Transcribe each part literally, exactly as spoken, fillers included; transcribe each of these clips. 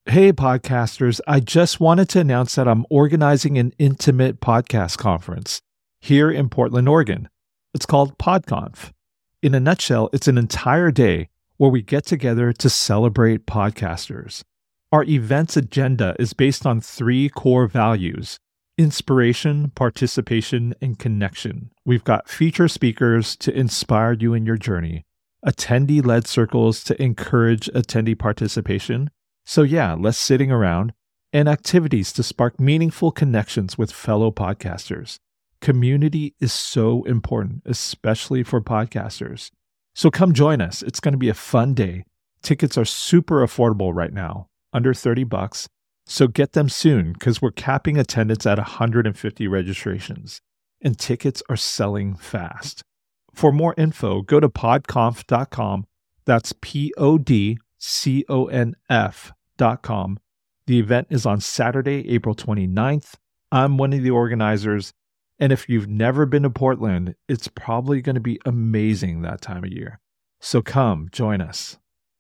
Hey, podcasters, I just wanted to announce that I'm organizing an intimate podcast conference here in Portland, Oregon. It's called PodConf. In a nutshell, it's an entire day where we get together to celebrate podcasters. Our event's agenda is based on three core values: inspiration, participation, and connection. We've got feature speakers to inspire you in your journey, attendee-led circles to encourage attendee participation, so yeah, less sitting around, and activities to spark meaningful connections with fellow podcasters. Community is so important, especially for podcasters. So come join us. It's going to be a fun day. Tickets are super affordable right now, under thirty bucks. So get them soon because we're capping attendance at one hundred fifty registrations, and tickets are selling fast. For more info, go to podconf dot com. That's P O D C O N F dot com. The event is on Saturday, April twenty-ninth. I'm one of the organizers, and if you've never been to Portland, it's probably going to be amazing that time of year. So come, join us.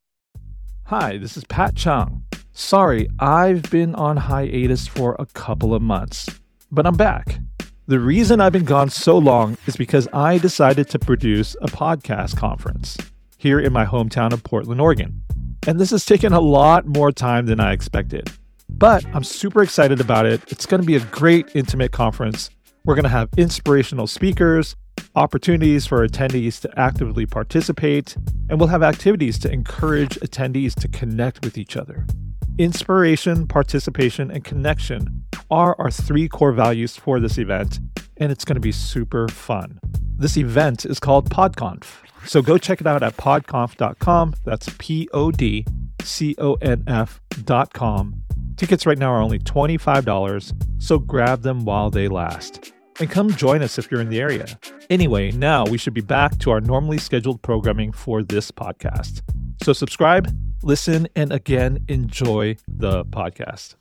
Hi, this is Pat Chung. Sorry, I've been on hiatus for a couple of months, but I'm back. The reason I've been gone so long is because I decided to produce a podcast conference here in my hometown of Portland, Oregon. And this has taken a lot more time than I expected. But I'm super excited about it. It's going to be a great intimate conference. We're going to have inspirational speakers, opportunities for attendees to actively participate, and we'll have activities to encourage attendees to connect with each other. Inspiration, participation, and connection are our three core values for this event, and it's going to be super fun. This event is called PodConf, so go check it out at podconf dot com. That's P O D C O N F dot com. Tickets right now are only twenty-five dollars, so grab them while they last. And come join us if you're in the area. Anyway, now we should be back to our normally scheduled programming for this podcast. So subscribe, listen, and again, enjoy the podcast.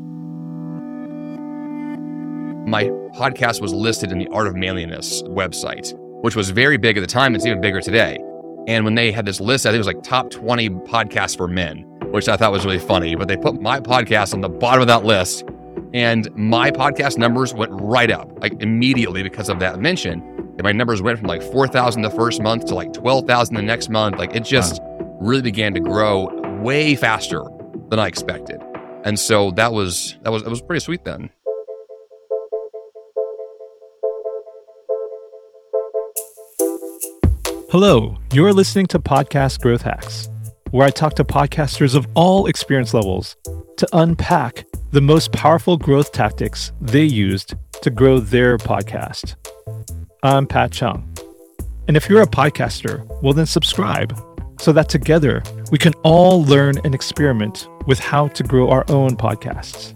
My podcast was listed in the Art of Manliness website, which was very big at the time. It's even bigger today. And when they had this list, I think it was like top twenty podcasts for men, which I thought was really funny. But they put my podcast on the bottom of that list, and my podcast numbers went right up, like immediately because of that mention. And my numbers went from like four thousand the first month to like twelve thousand the next month. Like it just wow. really began to grow way faster than I expected. And so that was, that was, it was pretty sweet then. Hello, you're listening to Podcast Growth Hacks, where I talk to podcasters of all experience levels to unpack the most powerful growth tactics they used to grow their podcast. I'm Pat Chung. And if you're a podcaster, well then subscribe so that together we can all learn and experiment with how to grow our own podcasts.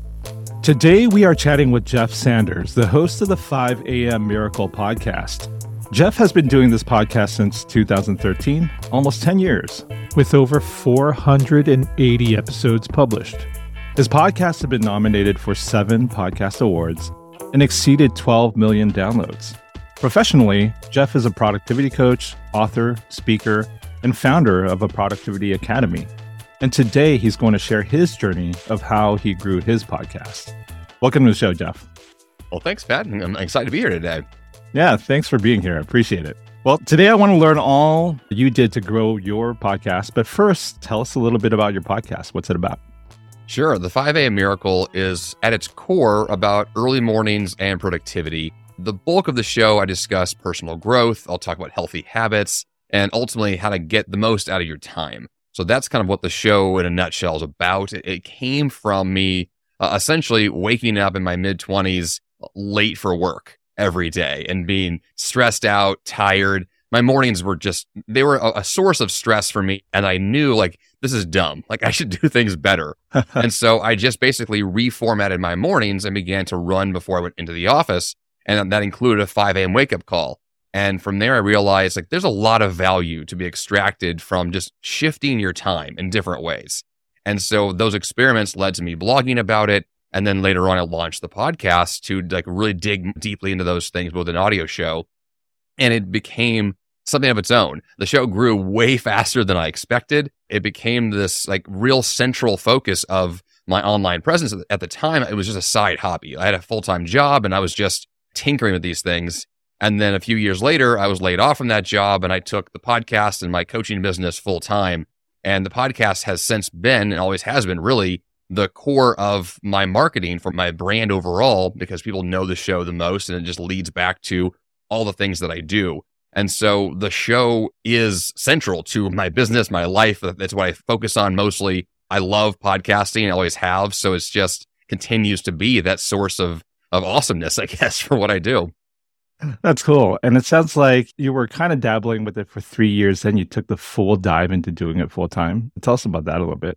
Today we are chatting with Jeff Sanders, the host of the five a.m. Miracle podcast. Jeff has been doing this podcast since two thousand thirteen, almost ten years, with over four hundred eighty episodes published. His podcasts have been nominated for seven podcast awards and exceeded twelve million downloads. Professionally, Jeff is a productivity coach, author, speaker, and founder of a productivity academy. And today he's going to share his journey of how he grew his podcast. Welcome to the show, Jeff. Well, thanks, Pat. I'm excited to be here today. Yeah, thanks for being here. I appreciate it. Well, today I want to learn all you did to grow your podcast. But first, tell us a little bit about your podcast. What's it about? Sure. The five a.m. Miracle is at its core about early mornings and productivity. The bulk of the show, I discuss personal growth. I'll talk about healthy habits and ultimately how to get the most out of your time. So that's kind of what the show in a nutshell is about. It, it came from me uh, essentially waking up in my mid-twenties late for work every day and being stressed out, tired. My mornings were just, they were a, a source of stress for me. And I knew like, this is dumb. Like I should do things better. And so I just basically reformatted my mornings and began to run before I went into the office. And that included a five a.m. wake up call. And from there, I realized like there's a lot of value to be extracted from just shifting your time in different ways. And so those experiments led to me blogging about it. And then later on, I launched the podcast to like really dig deeply into those things with an audio show. And it became something of its own. The show grew way faster than I expected. It became this like real central focus of my online presence. At the time, it was just a side hobby. I had a full-time job and I was just tinkering with these things. And then a few years later, I was laid off from that job and I took the podcast and my coaching business full-time. And the podcast has since been, and always has been, really the core of my marketing for my brand overall, because people know the show the most and it just leads back to all the things that I do. And so the show is central to my business, my life. That's what I focus on mostly. I love podcasting. I always have. So it's just continues to be that source of, of awesomeness, I guess, for what I do. That's cool. And it sounds like you were kind of dabbling with it for three years. Then you took the full dive into doing it full time. Tell us about that a little bit.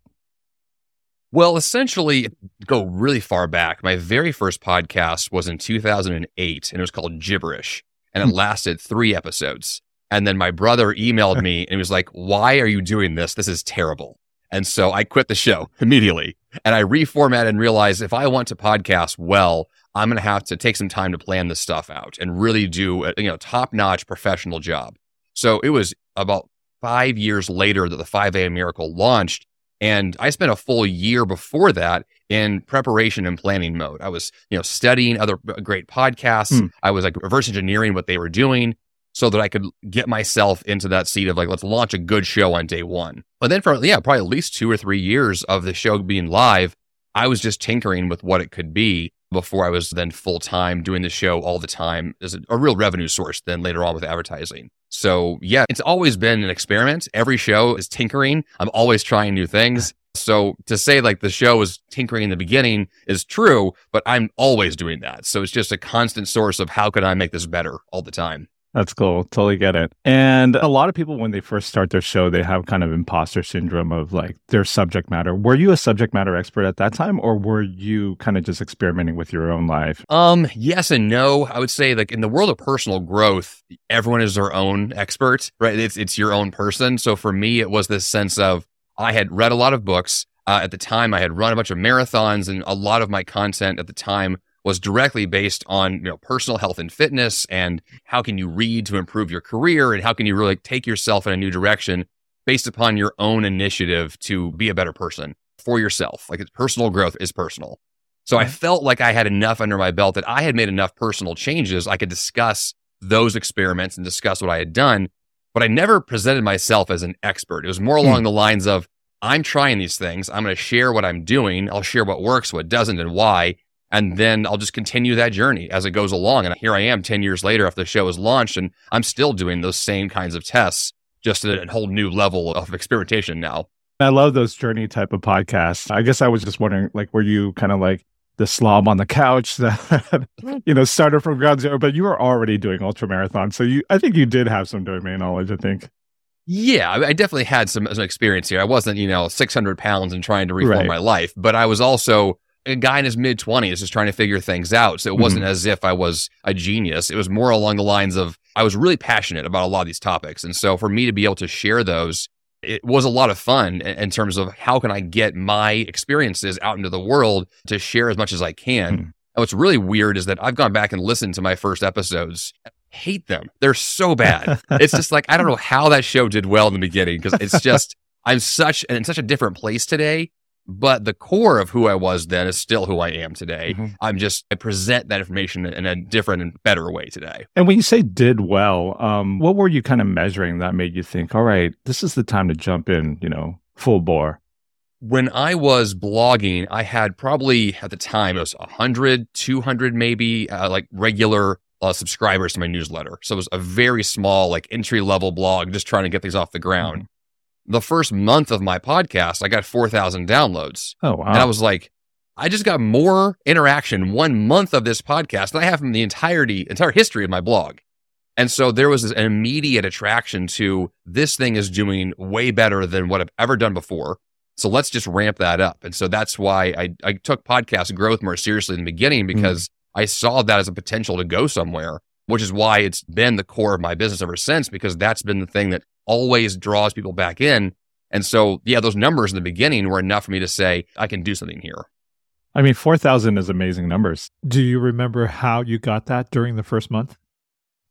Well, essentially, go really far back. My very first podcast was in two thousand eight, and it was called Gibberish. And it lasted three episodes. And then my brother emailed me and he was like, why are you doing this? This is terrible. And so I quit the show immediately. And I reformatted and realized if I want to podcast well, I'm going to have to take some time to plan this stuff out and really do a you know, top-notch professional job. So it was about five years later that the five A M Miracle launched. And I spent a full year before that in preparation and planning mode. I was, you know, studying other great podcasts. Mm. I was like reverse engineering what they were doing so that I could get myself into that seat of like, let's launch a good show on day one. But then for, yeah, probably at least two or three years of the show being live, I was just tinkering with what it could be before I was then full-time doing the show all the time as a, a real revenue source then later on with advertising. So yeah, it's always been an experiment. Every show is tinkering. I'm always trying new things. So to say like the show was tinkering in the beginning is true, but I'm always doing that. So it's just a constant source of how can I make this better all the time. That's cool. Totally get it. And a lot of people, when they first start their show, they have kind of imposter syndrome of like their subject matter. Were you a subject matter expert at that time, or were you kind of just experimenting with your own life? Um, yes and no. I would say like in the world of personal growth, everyone is their own expert, right? It's, it's your own person. So for me, it was this sense of I had read a lot of books. Uh, at the time, I had run a bunch of marathons, and a lot of my content at the time was directly based on, you know, personal health and fitness and how can you read to improve your career and how can you really take yourself in a new direction based upon your own initiative to be a better person for yourself. Like, it's personal growth is personal. So I felt like I had enough under my belt that I had made enough personal changes. I could discuss those experiments and discuss what I had done, but I never presented myself as an expert. It was more along mm. the lines of, I'm trying these things. I'm going to share what I'm doing. I'll share what works, what doesn't, and why. And then I'll just continue that journey as it goes along. And here I am ten years later after the show was launched, and I'm still doing those same kinds of tests, just at a whole new level of experimentation now. I love those journey type of podcasts. I guess I was just wondering, like, were you kind of like the slob on the couch that, you know, started from ground zero, but you were already doing ultra marathons. So you, I think you did have some domain knowledge, I think. Yeah, I definitely had some, some experience here. I wasn't, you know, six hundred pounds and trying to reform right. my life, but I was also a guy in his mid twenties just trying to figure things out. So it wasn't mm-hmm. as if I was a genius. It was more along the lines of I was really passionate about a lot of these topics. And so for me to be able to share those, it was a lot of fun in terms of how can I get my experiences out into the world to share as much as I can. Mm-hmm. And what's really weird is that I've gone back and listened to my first episodes. I hate them. They're so bad. It's just like, I don't know how that show did well in the beginning, because it's just, I'm such in such a different place today. But the core of who I was then is still who I am today. Mm-hmm. I'm just, I present that information in a different and better way today. And when you say did well, um, what were you kind of measuring that made you think, all right, this is the time to jump in, you know, full bore? When I was blogging, I had probably at the time, it was one hundred, two hundred maybe, uh, like regular uh, subscribers to my newsletter. So it was a very small, like entry level blog, just trying to get things off the ground. Mm-hmm. The first month of my podcast, I got four thousand downloads. Oh, wow. And I was like, I just got more interaction one month of this podcast than I have from the entirety, entire history of my blog. And so there was this, an immediate attraction to this thing is doing way better than what I've ever done before. So let's just ramp that up. And so that's why I, I took podcast growth more seriously in the beginning, because mm-hmm. I saw that as a potential to go somewhere, which is why it's been the core of my business ever since, because that's been the thing that always draws people back in. And so, yeah, those numbers in the beginning were enough for me to say, I can do something here. I mean, four thousand is amazing numbers. Do you remember how you got that during the first month?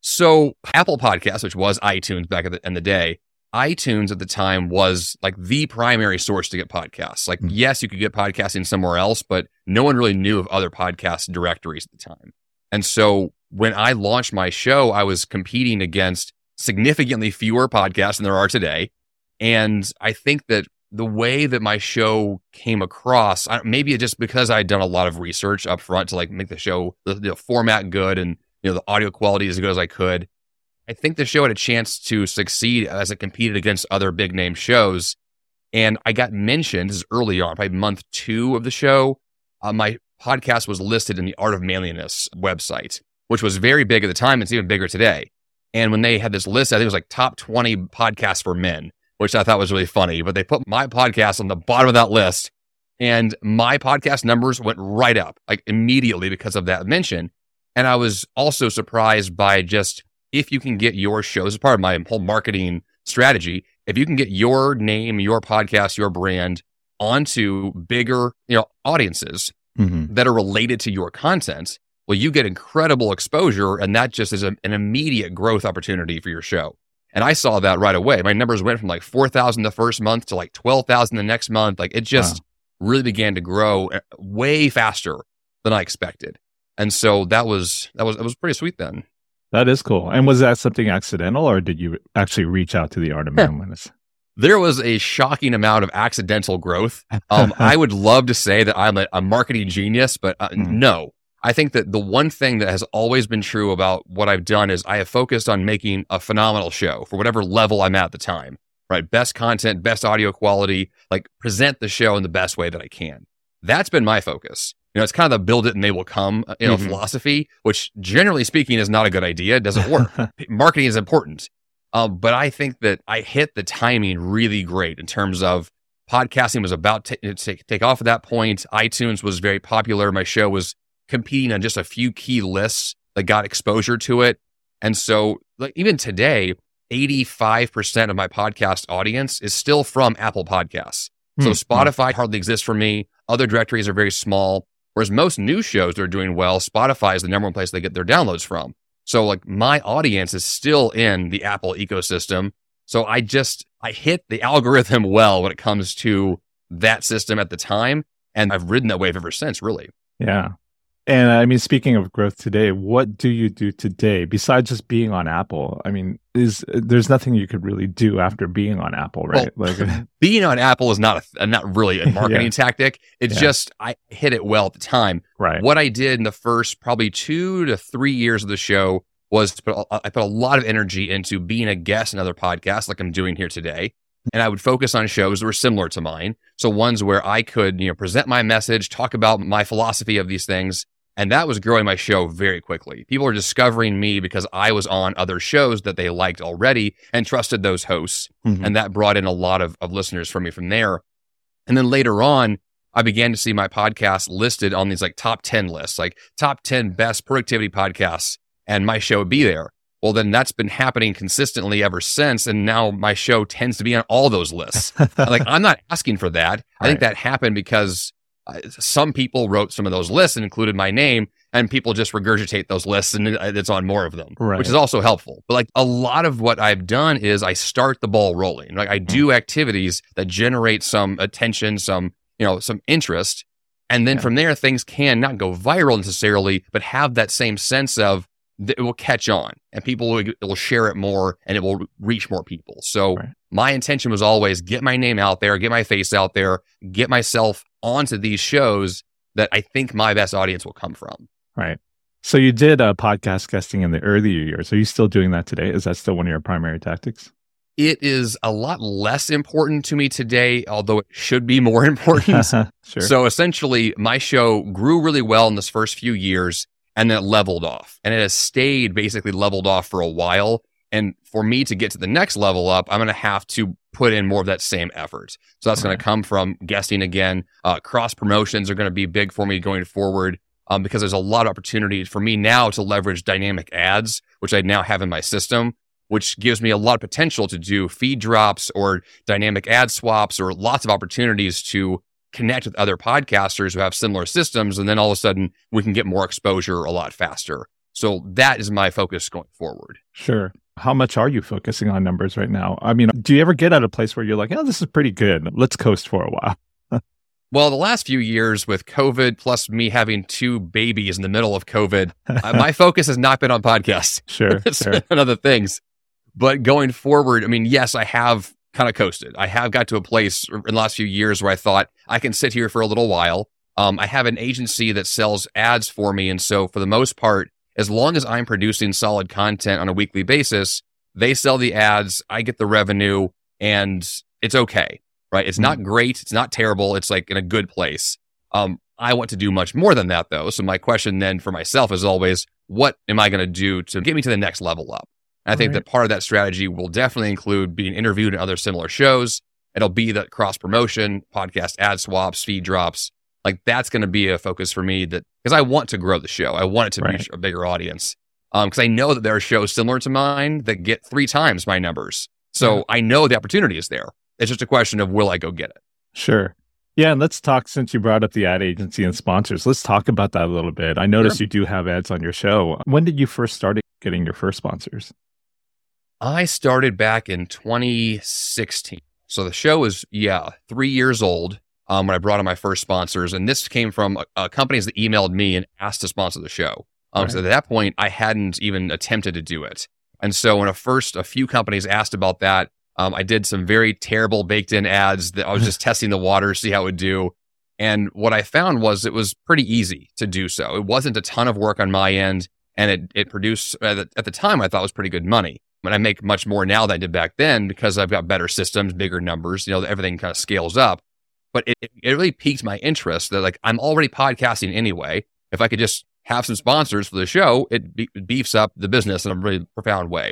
So Apple Podcasts, which was iTunes back in the, in the day, iTunes at the time was like the primary source to get podcasts. Like, mm-hmm. yes, you could get podcasting somewhere else, but no one really knew of other podcast directories at the time. And so when I launched my show, I was competing against significantly fewer podcasts than there are today. And I think that the way that my show came across, maybe it just because I had done a lot of research up front to like make the show, the, the format good and, you know, the audio quality as good as I could. I think the show had a chance to succeed as it competed against other big name shows. And I got mentioned, this is early on, probably month two of the show. Uh, my podcast was listed in the Art of Manliness website, which was very big at the time. It's even bigger today. And when they had this list, I think it was like top twenty podcasts for men, which I thought was really funny. But they put my podcast on the bottom of that list, and my podcast numbers went right up, like immediately because of that mention. And I was also surprised by just, if you can get your shows, as part of my whole marketing strategy, if you can get your name, your podcast, your brand onto bigger, you know, audiences mm-hmm. that are related to your content, well, you get incredible exposure, and that just is a, an immediate growth opportunity for your show. And I saw that right away. My numbers went from like four thousand the first month to like twelve thousand the next month. Like, it just wow. really began to grow way faster than I expected. And so that was, that was, it was pretty sweet then. That is cool. And was that something accidental, or did you actually reach out to the Art of Manliness? There was a shocking amount of accidental growth. Um, I would love to say that I'm a, a marketing genius, but uh, mm. no. I think that the one thing that has always been true about what I've done is I have focused on making a phenomenal show for whatever level I'm at the time, right? Best content, best audio quality, like present the show in the best way that I can. That's been my focus. You know, it's kind of the build it and they will come, you know, mm-hmm. philosophy, which generally speaking is not a good idea. It doesn't work. Marketing is important. Um, but I think that I hit the timing really great in terms of podcasting was about to t- take, take off at that point. iTunes was very popular. My show was competing on just a few key lists that got exposure to it. And so like even today, eighty-five percent of my podcast audience is still from Apple Podcasts. So mm-hmm. Spotify hardly exists for me. Other directories are very small. Whereas most new shows that are doing well, Spotify is the number one place they get their downloads from. So like my audience is still in the Apple ecosystem. So I just, I hit the algorithm well when it comes to that system at the time. And I've ridden that wave ever since, really. Yeah. And I mean, speaking of growth today, what do you do today besides just being on Apple? I mean, is there's nothing you could really do after being on Apple, right? Well, like being on Apple is not a, not really a marketing yeah. tactic. It's yeah. just I hit it well at the time. Right. What I did in the first probably two to three years of the show was to put a, I put a lot of energy into being a guest in other podcasts, like I'm doing here today. And I would focus on shows that were similar to mine. So ones where I could, you know, present my message, talk about my philosophy of these things. And that was growing my show very quickly. People were discovering me because I was on other shows that they liked already and trusted those hosts. Mm-hmm. And that brought in a lot of, of listeners for me from there. And then later on, I began to see my podcast listed on these like top ten lists, like top ten best productivity podcasts, and my show would be there. Well, then that's been happening consistently ever since. And now my show tends to be on all those lists. Like, I'm not asking for that. I right. think that happened because Uh, some people wrote some of those lists and included my name, and people just regurgitate those lists and it's on more of them, right. which is also helpful. But like a lot of what I've done is I start the ball rolling. Like I do activities that generate some attention, some, you know, some interest. And then yeah. from there, things can not go viral necessarily, but have that same sense of it will catch on and people will, will share it more and it will reach more people. So right. my intention was always get my name out there, get my face out there, get myself onto these shows that I think my best audience will come from. Right. So you did uh, podcast guesting in the earlier years. Are you still doing that today? Is that still one of your primary tactics? It is a lot less important to me today, although it should be more important. Sure. So essentially, my show grew really well in this first few years, and then it leveled off. And it has stayed basically leveled off for a while. And for me to get to the next level up, I'm going to have to put in more of that same effort. So that's right. going to come from guesting again. Uh, cross promotions are going to be big for me going forward um, because there's a lot of opportunities for me now to leverage dynamic ads, which I now have in my system, which gives me a lot of potential to do feed drops or dynamic ad swaps or lots of opportunities to connect with other podcasters who have similar systems. And then all of a sudden we can get more exposure a lot faster. So that is my focus going forward. Sure. How much are you focusing on numbers right now? I mean, do you ever get at a place where you're like, oh, this is pretty good. Let's coast for a while? Well, the last few years with COVID, plus me having two babies in the middle of COVID, uh, my focus has not been on podcasts. Sure. It's sure. been on other things. But going forward, I mean, yes, I have kind of coasted. I have got to a place in the last few years where I thought I can sit here for a little while. Um, I have an agency that sells ads for me. And so for the most part, as long as I'm producing solid content on a weekly basis, they sell the ads, I get the revenue, and it's okay, right? It's not great. It's not terrible. It's like in a good place. Um, I want to do much more than that, though. So my question then for myself is always, what am I going to do to get me to the next level up? And I think Right. that part of that strategy will definitely include being interviewed in other similar shows. It'll be the cross promotion, podcast ad swaps, feed drops. Like that's going to be a focus for me, that because I want to grow the show. I want it to Right. reach a bigger audience. Um, because I know that there are shows similar to mine that get three times my numbers. So Yeah. I know the opportunity is there. It's just a question of, will I go get it? Sure. Yeah, and let's talk, since you brought up the ad agency and sponsors, let's talk about that a little bit. I noticed Sure. you do have ads on your show. When did you first start getting your first sponsors? I started back in twenty sixteen. So the show is, yeah, three years old um, when I brought on my first sponsors. And this came from uh, companies that emailed me and asked to sponsor the show. Um, Right. So at that point, I hadn't even attempted to do it. And so when a first, a few companies asked about that, um, I did some very terrible baked in ads that I was just testing the water, see how it would do. And what I found was it was pretty easy to do so. It wasn't a ton of work on my end. And it, it produced, at the, at the time, I thought it was pretty good money. But I make much more now than I did back then because I've got better systems, bigger numbers, you know, everything kind of scales up. But it, it really piqued my interest that, like, I'm already podcasting anyway. If I could just have some sponsors for the show, it, be- it beefs up the business in a really profound way.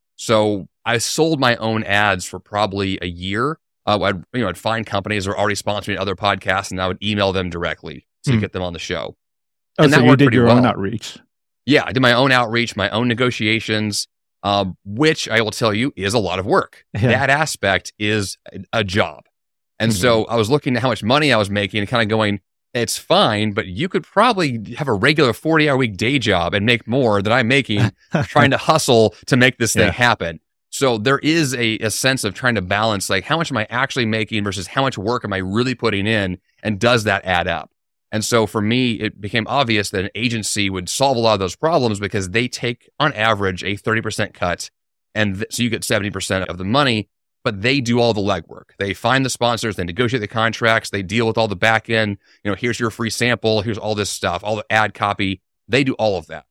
So I sold my own ads for probably a year. Uh, I'd, you know, I'd find companies that were already sponsoring other podcasts, and I would email them directly to Hmm. get them on the show. Oh, And so that you worked did pretty your own well. outreach. Yeah, I did my own outreach, my own negotiations, um, which I will tell you is a lot of work. Yeah. That aspect is a, a job. And Mhm. so I was looking at how much money I was making and kind of going, it's fine, but you could probably have a regular forty hour week day job and make more than I'm making trying to hustle to make this thing Yeah. happen. So there is a, a sense of trying to balance, like, how much am I actually making versus how much work am I really putting in? And does that add up? And so for me, it became obvious that an agency would solve a lot of those problems because they take, on average, a thirty percent cut. And th- so you get seventy percent of the money, but they do all the legwork. They find the sponsors, they negotiate the contracts, they deal with all the back end. You know, here's your free sample, here's all this stuff, all the ad copy. They do all of that.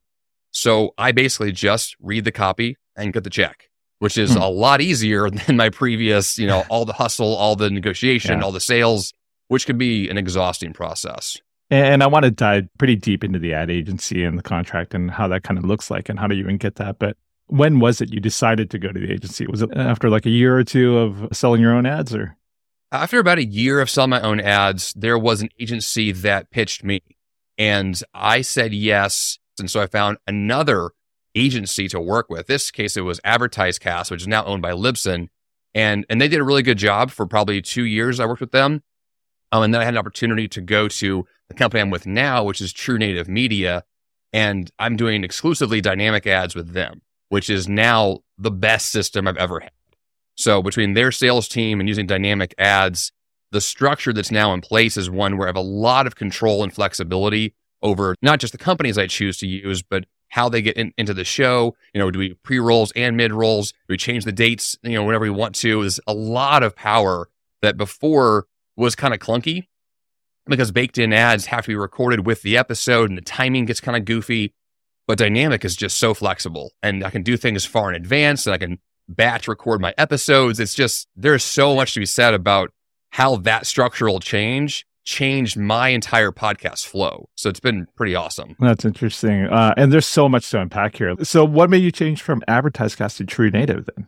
So I basically just read the copy and get the check, which is Hmm. a lot easier than my previous, you know, all the hustle, all the negotiation, Yeah. all the sales, which can be an exhausting process. And I want to dive pretty deep into the ad agency and the contract and how that kind of looks like and how do you even get that. But when was it you decided to go to the agency? Was it after like a year or two of selling your own ads, or? After about a year of selling my own ads, there was an agency that pitched me and I said yes. And so I found another agency to work with. This case, it was AdvertiseCast, which is now owned by Libsyn. And, and they did a really good job for probably two years I worked with them. Um, and then I had an opportunity to go to the company I'm with now, which is True Native Media. And I'm doing exclusively dynamic ads with them, which is now the best system I've ever had. So between their sales team and using dynamic ads, the structure that's now in place is one where I have a lot of control and flexibility over not just the companies I choose to use, but how they get in, into the show. You know, do we pre-rolls and mid-rolls? Do we change the dates, you know, whenever we want to? There's a lot of power that before was kind of clunky because baked in ads have to be recorded with the episode and the timing gets kind of goofy. But dynamic is just so flexible and I can do things far in advance and I can batch record my episodes. It's just, there's so much to be said about how that structural change changed my entire podcast flow. So it's been pretty awesome. That's interesting. Uh, and there's so much to unpack here. So what made you change from AdvertiseCast to True Native then?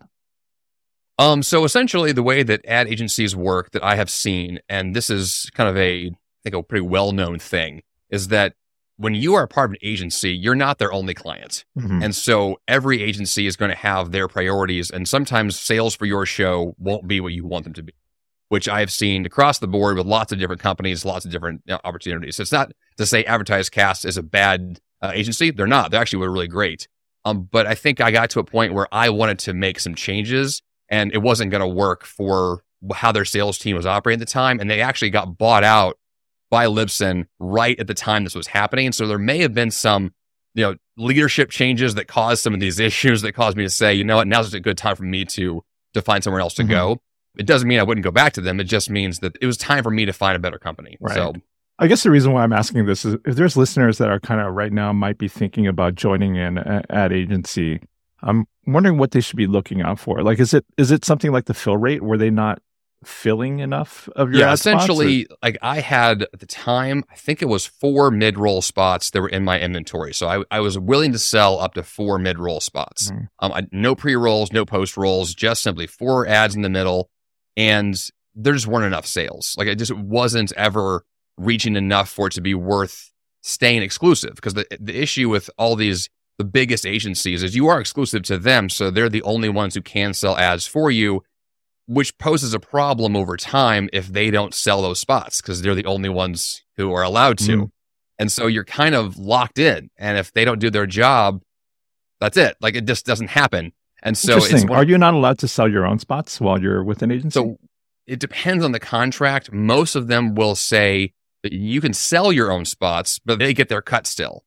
Um, so essentially the way that ad agencies work that I have seen, and this is kind of a, I think a pretty well-known thing, is that when you are a part of an agency, you're not their only client. Mhm. And so every agency is going to have their priorities. And sometimes sales for your show won't be what you want them to be, which I have seen across the board with lots of different companies, lots of different, you know, opportunities. So it's not to say AdvertiseCast is a bad uh, agency. They're not. They actually were really great. Um, but I think I got to a point where I wanted to make some changes, and it wasn't going to work for how their sales team was operating at the time. And they actually got bought out by Libsyn right at the time this was happening. So there may have been some, you know, leadership changes that caused some of these issues that caused me to say, you know what, now's a good time for me to to find somewhere else to mm-hmm. go. It doesn't mean I wouldn't go back to them. It just means that it was time for me to find a better company. Right. So I guess the reason why I'm asking this is if there's listeners that are kind of right now might be thinking about joining an ad agency, I'm wondering what they should be looking out for. Like, is it is it something like the fill rate? Were they not filling enough of your yeah, ad spots, essentially, or? Like I had at the time, I think it was four mid-roll spots that were in my inventory. So I, I was willing to sell up to four mid-roll spots. Mm-hmm. Um, I, no pre-rolls, no post-rolls, just simply four ads in the middle. And there just weren't enough sales. Like it just wasn't ever reaching enough for it to be worth staying exclusive. Because the the issue with all these, the biggest agencies is you are exclusive to them. So they're the only ones who can sell ads for you, which poses a problem over time if they don't sell those spots because they're the only ones who are allowed to. Mm. And so you're kind of locked in. And if they don't do their job, that's it. Like it just doesn't happen. And so it's are you not allowed to sell your own spots while you're with an agency? So it depends on the contract. Most of them will say that you can sell your own spots, but they get their cut still.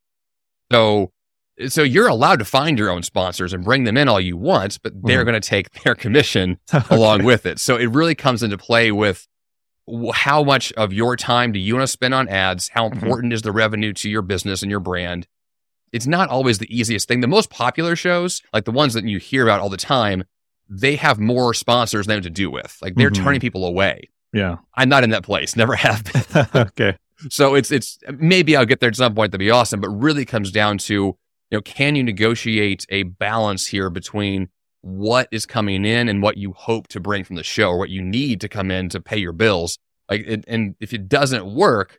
So So you're allowed to find your own sponsors and bring them in all you want, but they're mm. going to take their commission okay. along with it. So it really comes into play with how much of your time do you want to spend on ads? How important mm-hmm. is the revenue to your business and your brand? It's not always the easiest thing. The most popular shows, like the ones that you hear about all the time, they have more sponsors than they have to do with. Like they're mm-hmm. turning people away. Yeah. I'm not in that place. Never have been. Okay. So it's, it's maybe I'll get there at some point. That'd be awesome. But really comes down to, you know, can you negotiate a balance here between what is coming in and what you hope to bring from the show, or what you need to come in to pay your bills? Like, it, and if it doesn't work,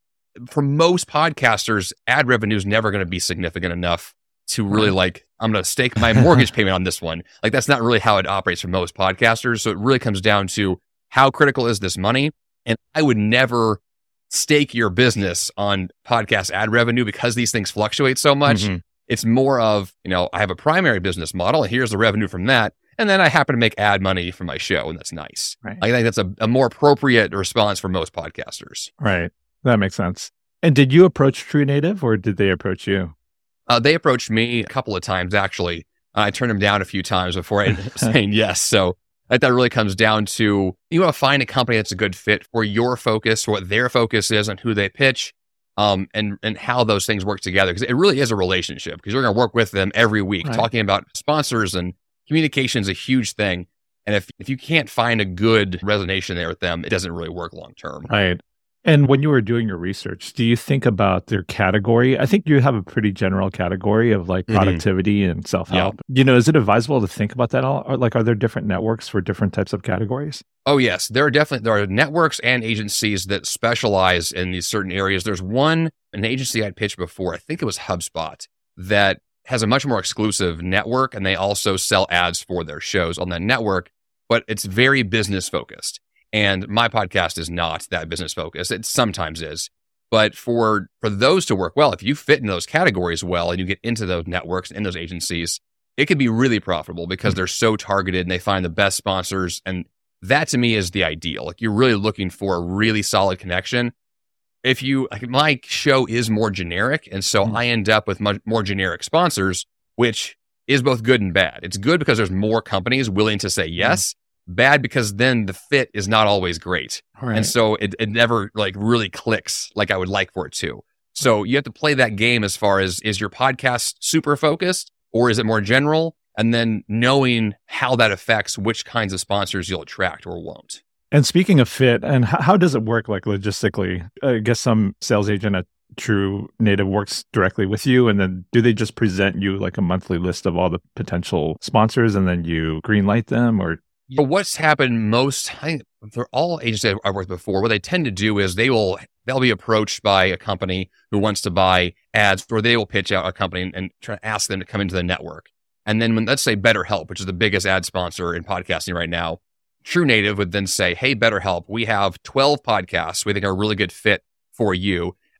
for most podcasters, ad revenue is never going to be significant enough to really like, I'm going to stake my mortgage payment on this one. Like, that's not really how it operates for most podcasters. So it really comes down to how critical is this money? And I would never stake your business on podcast ad revenue because these things fluctuate so much. Mm-hmm. It's more of, you know, I have a primary business model and here's the revenue from that. And then I happen to make ad money from my show, and that's nice. Right. I think that's a, a more appropriate response for most podcasters. Right. That makes sense. And did you approach True Native, or did they approach you? Uh, they approached me a couple of times, actually. Uh, I turned them down a few times before I ended up saying yes. So I think that really comes down to, you want to find a company that's a good fit for your focus, for what their focus is, and who they pitch, um, and, and how those things work together. Because it really is a relationship, because you're going to work with them every week, right. talking about sponsors, and communication is a huge thing. And if, if you can't find a good resonation there with them, it doesn't really work long term. Right. And when you were doing your research, do you think about their category? I think you have a pretty general category of like productivity mm-hmm. and self-help. Yep. You know, is it advisable to think about that all? Or like, are there different networks for different types of categories? Oh, yes. There are definitely, there are networks and agencies that specialize in these certain areas. There's one, an agency I'd pitched before, I think it was HubSpot, that has a much more exclusive network, and they also sell ads for their shows on that network, but it's very business focused. And my podcast is not that business focused. It sometimes is. But for for those to work well, if you fit in those categories well and you get into those networks and those agencies, it can be really profitable because they're so targeted and they find the best sponsors. And that to me is the ideal. Like, you're really looking for a really solid connection. If you, like, my show is more generic, and so mm-hmm. I end up with much more generic sponsors, which is both good and bad. It's good because there's more companies willing to say yes. Mm-hmm. Bad because then the fit is not always great. Right. And so it, it never like really clicks like I would like for it to. So you have to play that game as far as, is your podcast super focused or is it more general? And then knowing how that affects which kinds of sponsors you'll attract or won't. And speaking of fit, and how, how does it work like logistically? I guess some sales agent at True Native works directly with you, and then do they just present you like a monthly list of all the potential sponsors and then you greenlight them? Or But what's happened most, I, for all agencies I've worked with before, what they tend to do is they will, they'll be approached by a company who wants to buy ads, or they will pitch out a company and, and try to ask them to come into the network. And then when, let's say BetterHelp, which is the biggest ad sponsor in podcasting right now, True Native would then say, hey, BetterHelp, we have twelve podcasts we think are a really good fit for you. And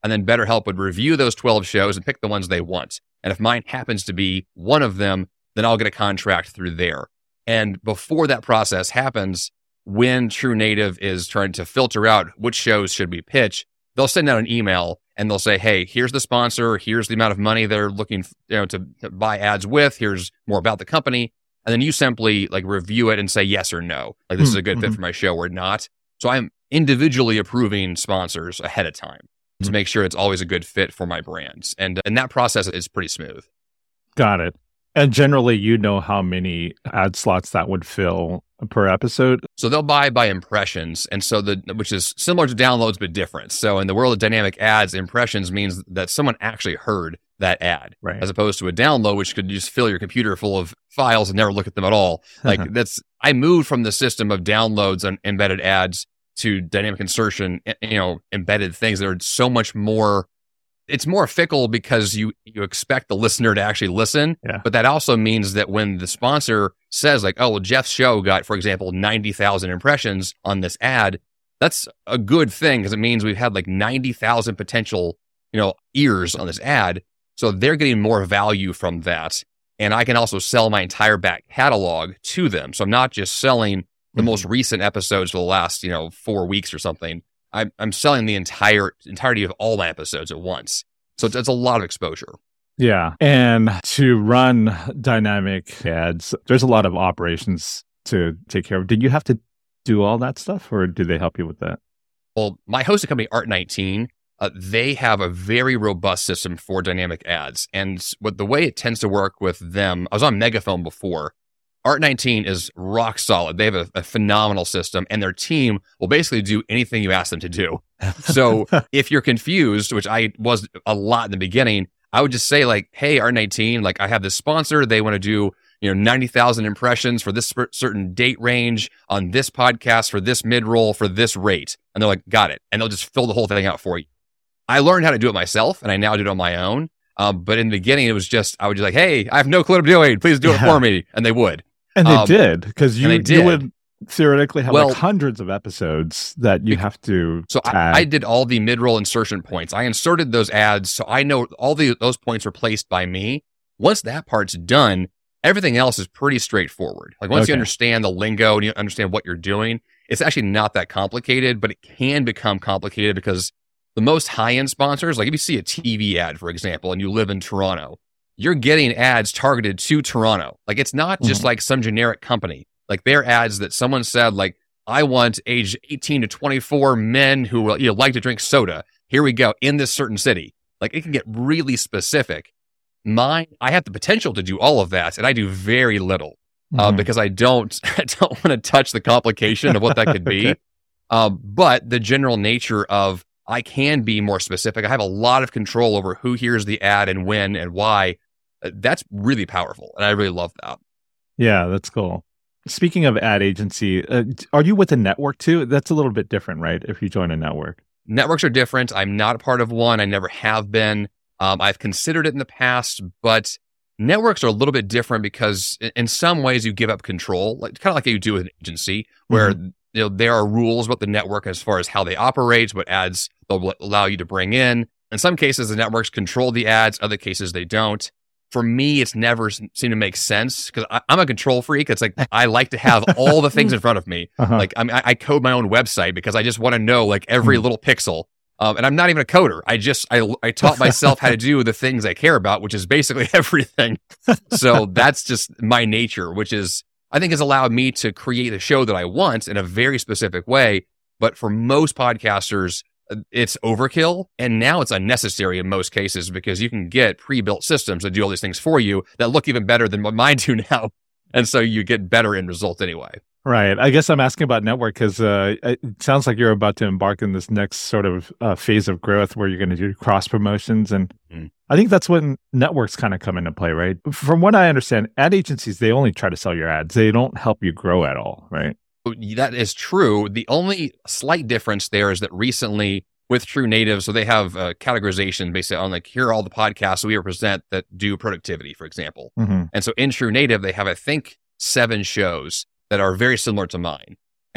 And then BetterHelp would review those twelve shows and pick the ones they want. And if mine happens to be one of them, then I'll get a contract through there. And before that process happens, when True Native is trying to filter out which shows should we pitch, they'll send out an email and they'll say, hey, here's the sponsor, here's the amount of money they're looking you know, to, to buy ads with, here's more about the company. And then you simply like review it and say yes or no. Like, this is a good fit for my show or not. So I'm individually approving sponsors ahead of time mm-hmm. to make sure it's always a good fit for my brands. And, and that process is pretty smooth. Got it. And generally, you know how many ad slots that would fill per episode? So they'll buy by impressions, and so the which is similar to downloads but different. So in the world of dynamic ads, impressions means that someone actually heard that ad, right, as opposed to a download, which could just fill your computer full of files and never look at them at all. Like that's I moved from the system of downloads and embedded ads to dynamic insertion, you know, embedded things that are so much more. It's more fickle because you you expect the listener to actually listen, yeah. but that also means that when the sponsor says like, oh, well, Jeff's show got, for example, ninety thousand impressions on this ad, that's a good thing because it means we've had like ninety thousand potential, you know, ears on this ad. So they're getting more value from that. And I can also sell my entire back catalog to them. So I'm not just selling the mm-hmm. most recent episodes for the last, you know, four weeks or something. I'm, I'm selling the entire entirety of all my episodes at once. So it's, it's a lot of exposure. Yeah. And to run dynamic ads, there's a lot of operations to take care of. Did you have to do all that stuff or did they help you with that? Well, my hosting company, Art nineteen, uh, they have a very robust system for dynamic ads. And what the way it tends to work with them, I was on Megaphone before. Art nineteen is rock solid. They have a, a phenomenal system, and their team will basically do anything you ask them to do. So if you're confused, which I was a lot in the beginning, I would just say like, hey, Art nineteen, like I have this sponsor. They want to do, you know, ninety thousand impressions for this certain date range on this podcast for this mid-roll for this rate. And they're like, got it. And they'll just fill the whole thing out for you. I learned how to do it myself, and I now do it on my own. Um, but in the beginning, it was just, I would just like, hey, I have no clue what I'm doing. Please do it yeah. for me. And they would. And they um, did, because you, you would theoretically have well, like hundreds of episodes that you have to So tag. I, I did all the mid-roll insertion points. I inserted those ads, so I know all the those points were placed by me. Once that part's done, everything else is pretty straightforward. Like once okay. you understand the lingo and you understand what you're doing, it's actually not that complicated, but it can become complicated because the most high-end sponsors, like if you see a T V ad, for example, and you live in Toronto, you're getting ads targeted to Toronto. Like it's not just mm-hmm. like some generic company. Like they're ads that someone said, like, I want age eighteen to twenty-four men who will, you know, like to drink soda. Here we go in this certain city. Like it can get really specific. Mine, I have the potential to do all of that, and I do very little mm-hmm. uh, because I don't, I don't want to touch the complication of what that could be. okay. um, but the general nature of I can be more specific. I have a lot of control over who hears the ad and when and why. That's really powerful, and I really love that. Yeah, that's cool. Speaking of ad agency, uh, are you with a network too? That's a little bit different, right? If you join a network. Networks are different. I'm not a part of one. I never have been. Um, I've considered it in the past, but networks are a little bit different because in some ways you give up control, like kind of like you do with an agency, where mm-hmm. you know there are rules about the network as far as how they operate, what ads they'll allow you to bring in. In some cases, the networks control the ads. Other cases, they don't. For me, it's never seemed to make sense because I'm a control freak. It's like I like to have all the things in front of me. Uh-huh. Like I, mean, I code my own website because I just want to know like every mm. little pixel. Um, and I'm not even a coder. I just I, I taught myself how to do the things I care about, which is basically everything. So that's just my nature, which is I think has allowed me to create a show that I want in a very specific way. But for most podcasters, it's overkill, and now it's unnecessary in most cases because you can get pre-built systems that do all these things for you that look even better than what mine do now. And so you get better end results anyway. Right. I guess I'm asking about network because uh, it sounds like you're about to embark in this next sort of uh, phase of growth where you're going to do cross promotions. And mm-hmm. I think that's when networks kind of come into play, right? From what I understand, ad agencies, they only try to sell your ads. They don't help you grow at all, right? That is true. The only slight difference there is that recently with True Native, so they have a categorization basically on like, here are all the podcasts we represent that do productivity, for example. Mm-hmm. And so in True Native, they have, I think, seven shows that are very similar to mine.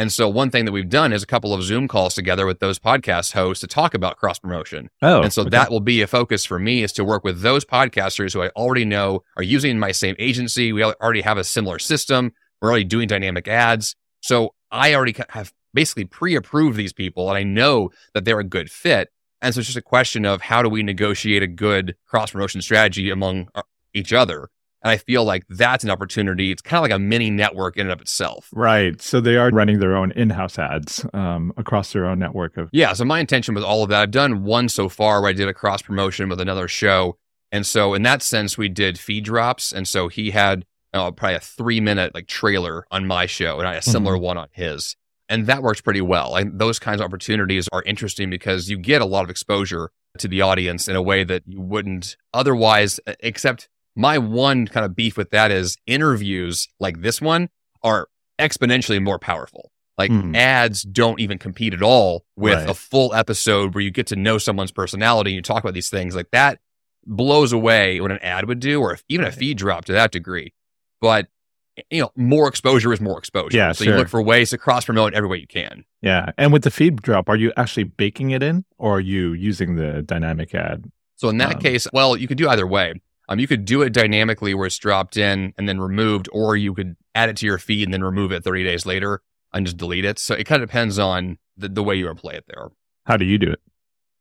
And so one thing that we've done is a couple of Zoom calls together with those podcast hosts to talk about cross promotion. Oh, and so okay. that will be a focus for me, is to work with those podcasters who I already know are using my same agency. We already have a similar system. We're already doing dynamic ads. So I already have basically pre-approved these people, and I know that they're a good fit. And so it's just a question of how do we negotiate a good cross promotion strategy among each other. And I feel like that's an opportunity. It's kind of like a mini network in and of itself. Right. So they are running their own in-house ads um, across their own network of. Yeah. So my intention with all of that, I've done one so far where I did a cross promotion with another show. And so in that sense, we did feed drops. And so he had uh, probably a three minute like trailer on my show, and I had a similar mm-hmm. one on his. And that works pretty well. And those kinds of opportunities are interesting because you get a lot of exposure to the audience in a way that you wouldn't otherwise, except my one kind of beef with that is interviews like this one are exponentially more powerful. Like mm. ads don't even compete at all with right. a full episode where you get to know someone's personality and you talk about these things. Like that blows away what an ad would do, or if, even right. a feed drop to that degree. But you know, more exposure is more exposure. Yeah, so sure. you look for ways to cross promote every way you can. Yeah. And with the feed drop, are you actually baking it in, or are you using the dynamic ad? So in that um, case, well, you could do either way. Um, you could do it dynamically where it's dropped in and then removed, or you could add it to your feed and then remove it thirty days later and just delete it. So it kind of depends on the, the way you want to play it there. How do you do it?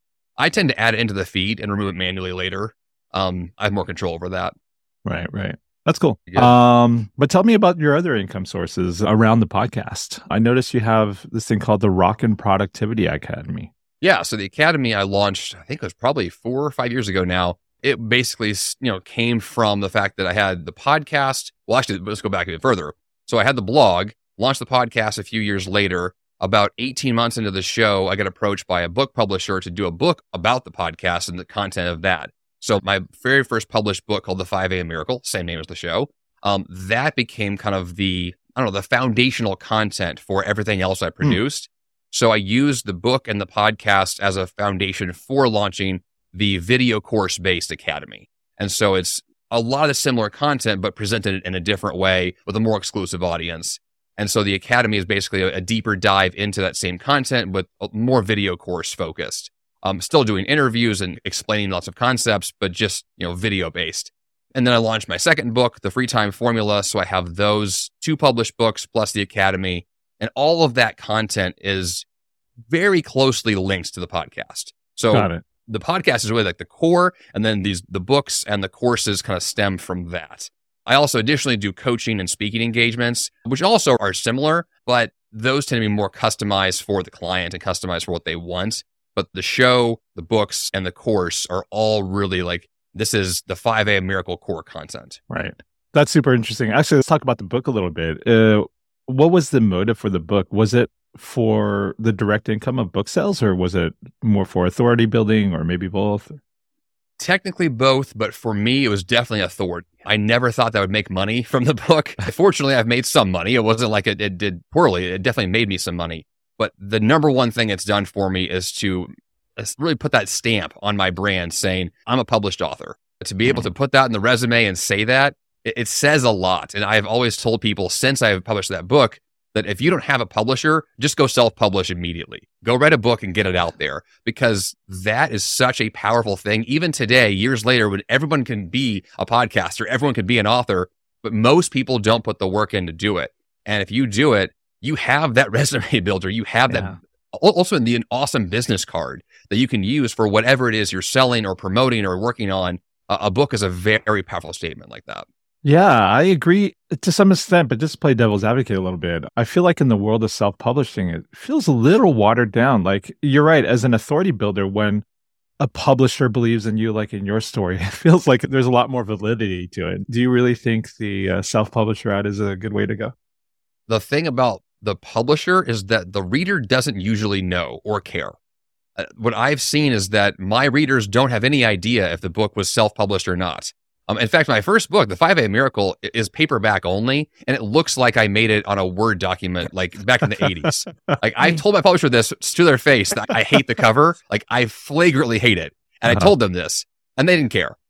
I tend to add it into the feed and remove it manually later. Um, I have more control over that. Right, right. That's cool. Yeah. Um, but tell me about your other income sources around the podcast. I noticed you have this thing called the Rockin' Productivity Academy. Yeah. So the Academy I launched, I think it was probably four or five years ago now. It basically, you know, came from the fact that I had the podcast. Well, actually, let's go back a bit further. So I had the blog, launched the podcast a few years later. About eighteen months into the show, I got approached by a book publisher to do a book about the podcast and the content of that. So my very first published book, called The five a.m. Miracle, same name as the show, um, that became kind of the, I don't know, the foundational content for everything else I produced. Mm. So I used the book and the podcast as a foundation for launching the video course-based academy. And so it's a lot of similar content, but presented in a different way with a more exclusive audience. And so the academy is basically a, a deeper dive into that same content, but more video course focused. Um, still doing interviews and explaining lots of concepts, but just, you know, video based. And then I launched my second book, The Free Time Formula. So I have those two published books plus the academy, and all of that content is very closely linked to the podcast. So Got it. The podcast is really like the core, and then these the books and the courses kind of stem from that. I also additionally do coaching and speaking engagements, which also are similar, but those tend to be more customized for the client and customized for what they want. But the show, the books, and the course are all really like, this is the five a.m. Miracle core content. Right. That's super interesting. Actually, let's talk about the book a little bit. Uh, what was the motive for the book? Was it for the direct income of book sales, or was it more for authority building, or maybe both? Technically both, but for me, it was definitely authority. I never thought that I would make money from the book. Fortunately, I've made some money. It wasn't like it, it did poorly. It definitely made me some money. But the number one thing it's done for me is to really put that stamp on my brand saying, I'm a published author. To be able to put that in the resume and say that, it, it says a lot. And I've always told people since I've published that book that if you don't have a publisher, just go self-publish immediately. Go write a book and get it out there, because that is such a powerful thing. Even today, years later, when everyone can be a podcaster, everyone can be an author, but most people don't put the work in to do it. And if you do it, you have that resume builder. You have yeah. that also the an awesome business card that you can use for whatever it is you're selling or promoting or working on. A, a book is a very powerful statement like that. Yeah, I agree to some extent, but just play devil's advocate a little bit. I feel like in the world of self-publishing, it feels a little watered down. Like, you're right, as an authority builder, when a publisher believes in you, like in your story, it feels like there's a lot more validity to it. Do you really think the uh, self-publisher route is a good way to go? The thing about the publisher is that the reader doesn't usually know or care. Uh, what I've seen is that my readers don't have any idea if the book was self-published or not. Um, in fact, my first book, The five a.m. Miracle, is paperback only, and it looks like I made it on a Word document, like back in the eighties. Like, I told my publisher this to their face, that I hate the cover. Like, I flagrantly hate it. And I told them this, and they didn't care.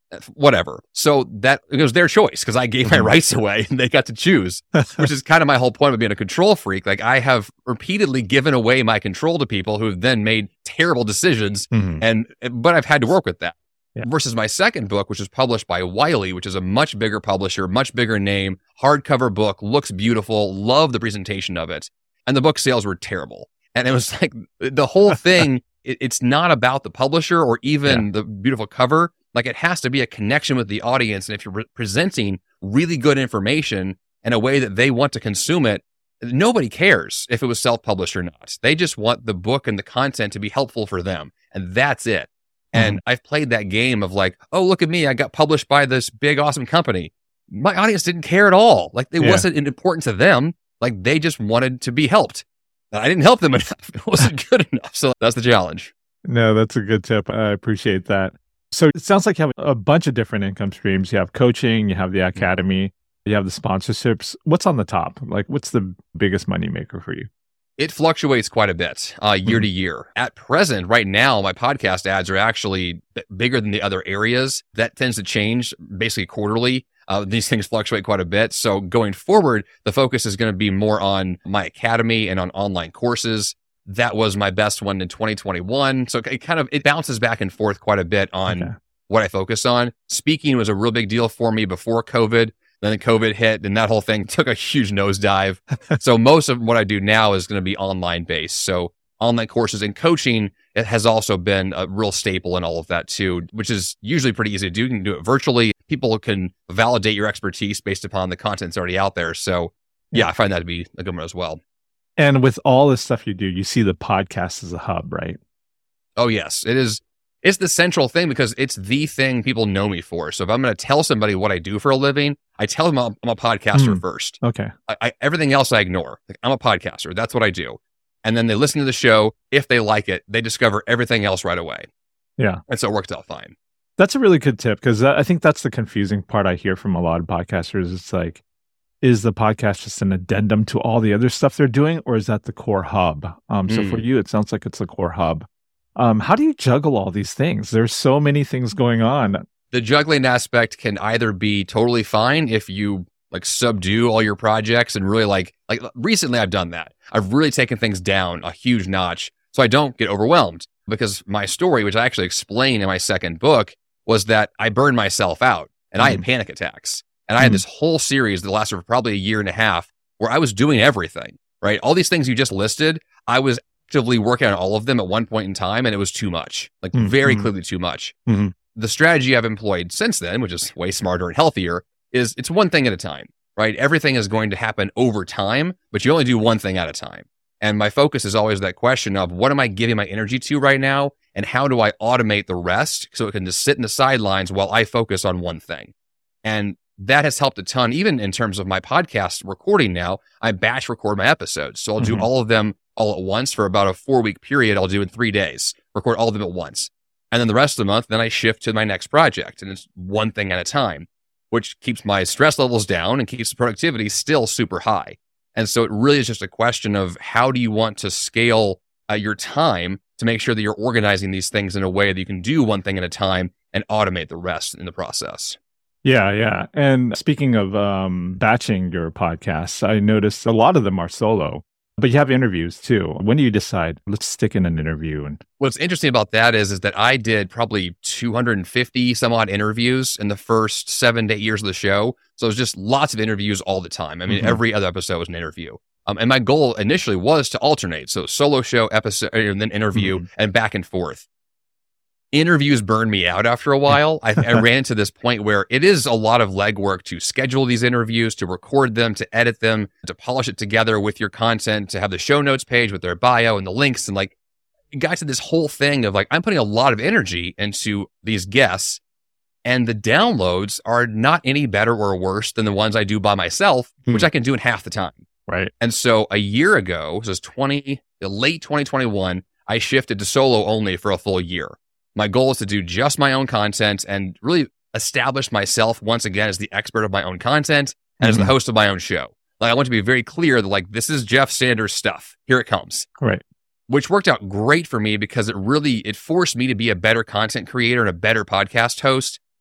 whatever. So that it was their choice because I gave my rights away and they got to choose, which is kind of my whole point of being a control freak. Like I have repeatedly given away my control to people who have then made terrible decisions, mm-hmm. and but I've had to work with that. Yeah. Versus my second book, which was published by Wiley, which is a much bigger publisher, much bigger name, hardcover book, looks beautiful, love the presentation of it, and the book sales were terrible. And it was like the whole thing. it, it's not about the publisher or even yeah. the beautiful cover. Like it has to be a connection with the audience. And if you're re- presenting really good information in a way that they want to consume it, nobody cares if it was self-published or not. They just want the book and the content to be helpful for them. And that's it. Mm-hmm. And I've played that game of like, oh, look at me. I got published by this big, awesome company. My audience didn't care at all. Like it yeah. wasn't important to them. Like they just wanted to be helped. And I didn't help them enough. It wasn't good enough. So that's the challenge. No, that's a good tip. I appreciate that. So it sounds like you have a bunch of different income streams. You have coaching, you have the academy, you have the sponsorships. What's on the top? Like, what's the biggest moneymaker for you? It fluctuates quite a bit uh, year mm-hmm. to year. At present, right now, my podcast ads are actually bigger than the other areas. That tends to change basically quarterly. Uh, these things fluctuate quite a bit. So going forward, the focus is going to be more on my academy and on online courses. That was my best one in twenty twenty-one. So it kind of, it bounces back and forth quite a bit on okay. what I focus on. Speaking was a real big deal for me before COVID. Then the COVID hit and that whole thing took a huge nosedive. So most of what I do now is going to be online based. So online courses and coaching, it has also been a real staple in all of that too, which is usually pretty easy to do. You can do it virtually. People can validate your expertise based upon the content that's already out there. So yeah, I find that to be a good one as well. And with all this stuff you do, you see the podcast as a hub, right? Oh, yes. It is. It's the central thing because it's the thing people know me for. So if I'm going to tell somebody what I do for a living, I tell them I'm, I'm a podcaster mm, first. Okay. I, I, everything else I ignore. Like, I'm a podcaster. That's what I do. And then they listen to the show. If they like it, they discover everything else right away. Yeah. And so it works out fine. That's a really good tip because I think that's the confusing part I hear from a lot of podcasters. It's like, is the podcast just an addendum to all the other stuff they're doing, or is that the core hub? Um, mm. So for you, it sounds like it's the core hub. Um, how do you juggle all these things? There's so many things going on. The juggling aspect can either be totally fine if you like subdue all your projects and really like, like recently I've done that. I've really taken things down a huge notch so I don't get overwhelmed because my story, which I actually explain in my second book, was that I burned myself out and mm. I had panic attacks. And I had this whole series that lasted for probably a year and a half where I was doing everything, right? All these things you just listed, I was actively working on all of them at one point in time, and it was too much, like mm-hmm. very clearly too much. Mm-hmm. The strategy I've employed since then, which is way smarter and healthier, is it's one thing at a time, right? Everything is going to happen over time, but you only do one thing at a time. And my focus is always that question of what am I giving my energy to right now? And how do I automate the rest so it can just sit in the sidelines while I focus on one thing? And that has helped a ton, even in terms of my podcast recording now. I batch record my episodes. So I'll mm-hmm. do all of them all at once for about a four week period. I'll do in three days, record all of them at once. And then the rest of the month, then I shift to my next project. And it's one thing at a time, which keeps my stress levels down and keeps the productivity still super high. And so it really is just a question of how do you want to scale uh, your time to make sure that you're organizing these things in a way that you can do one thing at a time and automate the rest in the process. Yeah, yeah. And speaking of um, batching your podcasts, I noticed a lot of them are solo, but you have interviews too. When do you decide, let's stick in an interview? And what's interesting about that is, is that I did probably two hundred fifty some odd interviews in the first seven to eight years of the show. So it was just lots of interviews all the time. I mean, mm-hmm. every other episode was an interview. Um, and my goal initially was to alternate. So solo show, episode, and then interview mm-hmm. and back and forth. Interviews burned me out after a while. I, I ran to this point where it is a lot of legwork to schedule these interviews, to record them, to edit them, to polish it together with your content, to have the show notes page with their bio and the links. And like, it got to this whole thing of like, I'm putting a lot of energy into these guests and the downloads are not any better or worse than the ones I do by myself, hmm. which I can do in half the time. Right. And so a year ago, so it was twenty, late twenty twenty-one, I shifted to solo only for a full year. My goal is to do just my own content and really establish myself once again as the expert of my own content and mm-hmm. as the host of my own show. Like I want to be very clear that like, this is Jeff Sanders stuff. Here it comes. Right. Which worked out great for me because it really, it forced me to be a better content creator and a better podcast host.